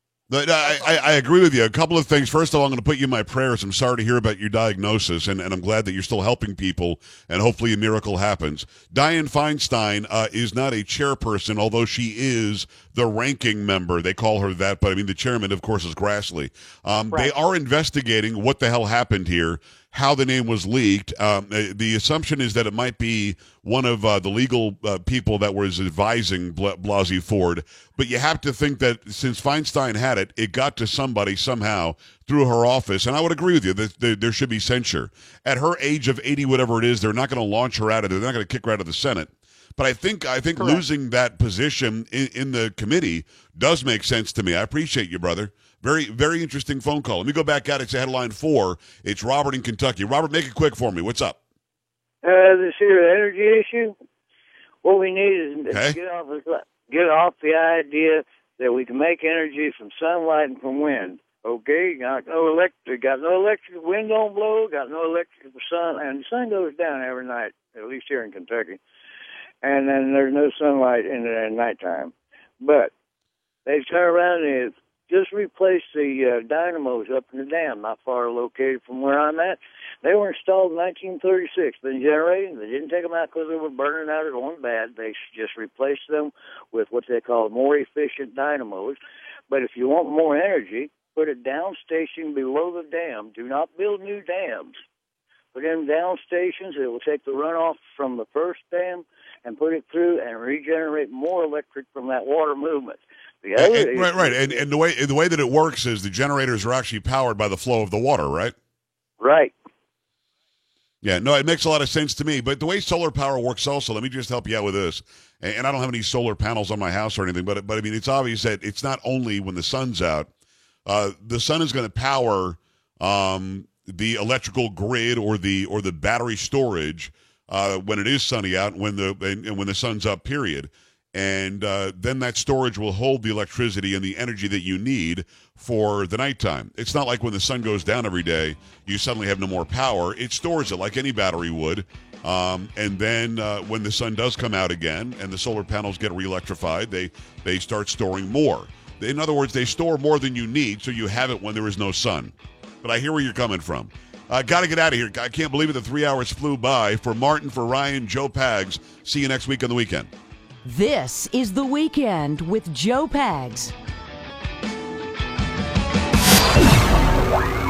I agree with you. A couple of things. First of all, I'm going to put you in my prayers. I'm sorry to hear about your diagnosis, and I'm glad that you're still helping people, and hopefully a miracle happens. Dianne Feinstein is not a chairperson, although she is the ranking member. They call her that, but I mean the chairman, of course, is Grassley. Right. They are investigating what the hell happened here, how the name was leaked. The assumption is that it might be one of the legal people that was advising Blasey Ford. But you have to think that since Feinstein had it, it got to somebody somehow through her office. And I would agree with you that there should be censure. At her age of 80, whatever it is, they're not going to launch her out of it. They're not going to kick her out of the Senate. But I think losing that position in the committee does make sense to me. I appreciate you, brother. Very, very interesting phone call. Let me go back at it to headline 4. It's Robert in Kentucky. Robert, make it quick for me. What's up? This here energy issue. What we need is to get off the idea that we can make energy from sunlight and from wind. Okay, got no electric, wind don't blow, got no electric from sun, and the sun goes down every night, at least here in Kentucky. And then there's no sunlight in it at nighttime. But they turn around and just replace the dynamos up in the dam, not far located from where I'm at. They were installed in 1936. Been generating. They didn't take them out because they were burning out or going bad. They just replaced them with what they call more efficient dynamos. But if you want more energy, put a downstation below the dam. Do not build new dams. Put in down stations. It will take the runoff from the first dam and put it through and regenerate more electric from that water movement. Right. And the way that it works is the generators are actually powered by the flow of the water, right? Right. Yeah, no, it makes a lot of sense to me. But the way solar power works also, let me just help you out with this. And I don't have any solar panels on my house or anything, but I mean, it's obvious that it's not only when the sun's out. The sun is going to power the electrical grid or the battery storage when it is sunny out and when the sun's up, period. And then that storage will hold the electricity and the energy that you need for the nighttime. It's not like when the sun goes down every day, you suddenly have no more power. It stores it like any battery would. And then when the sun does come out again and the solar panels get re-electrified, they start storing more. In other words, they store more than you need, so you have it when there is no sun. But I hear where you're coming from. Got to get out of here. I can't believe it. The 3 hours flew by. For Martin, for Ryan, Joe Pags. See you next week on The Weekend. This is The Weekend with Joe Pags.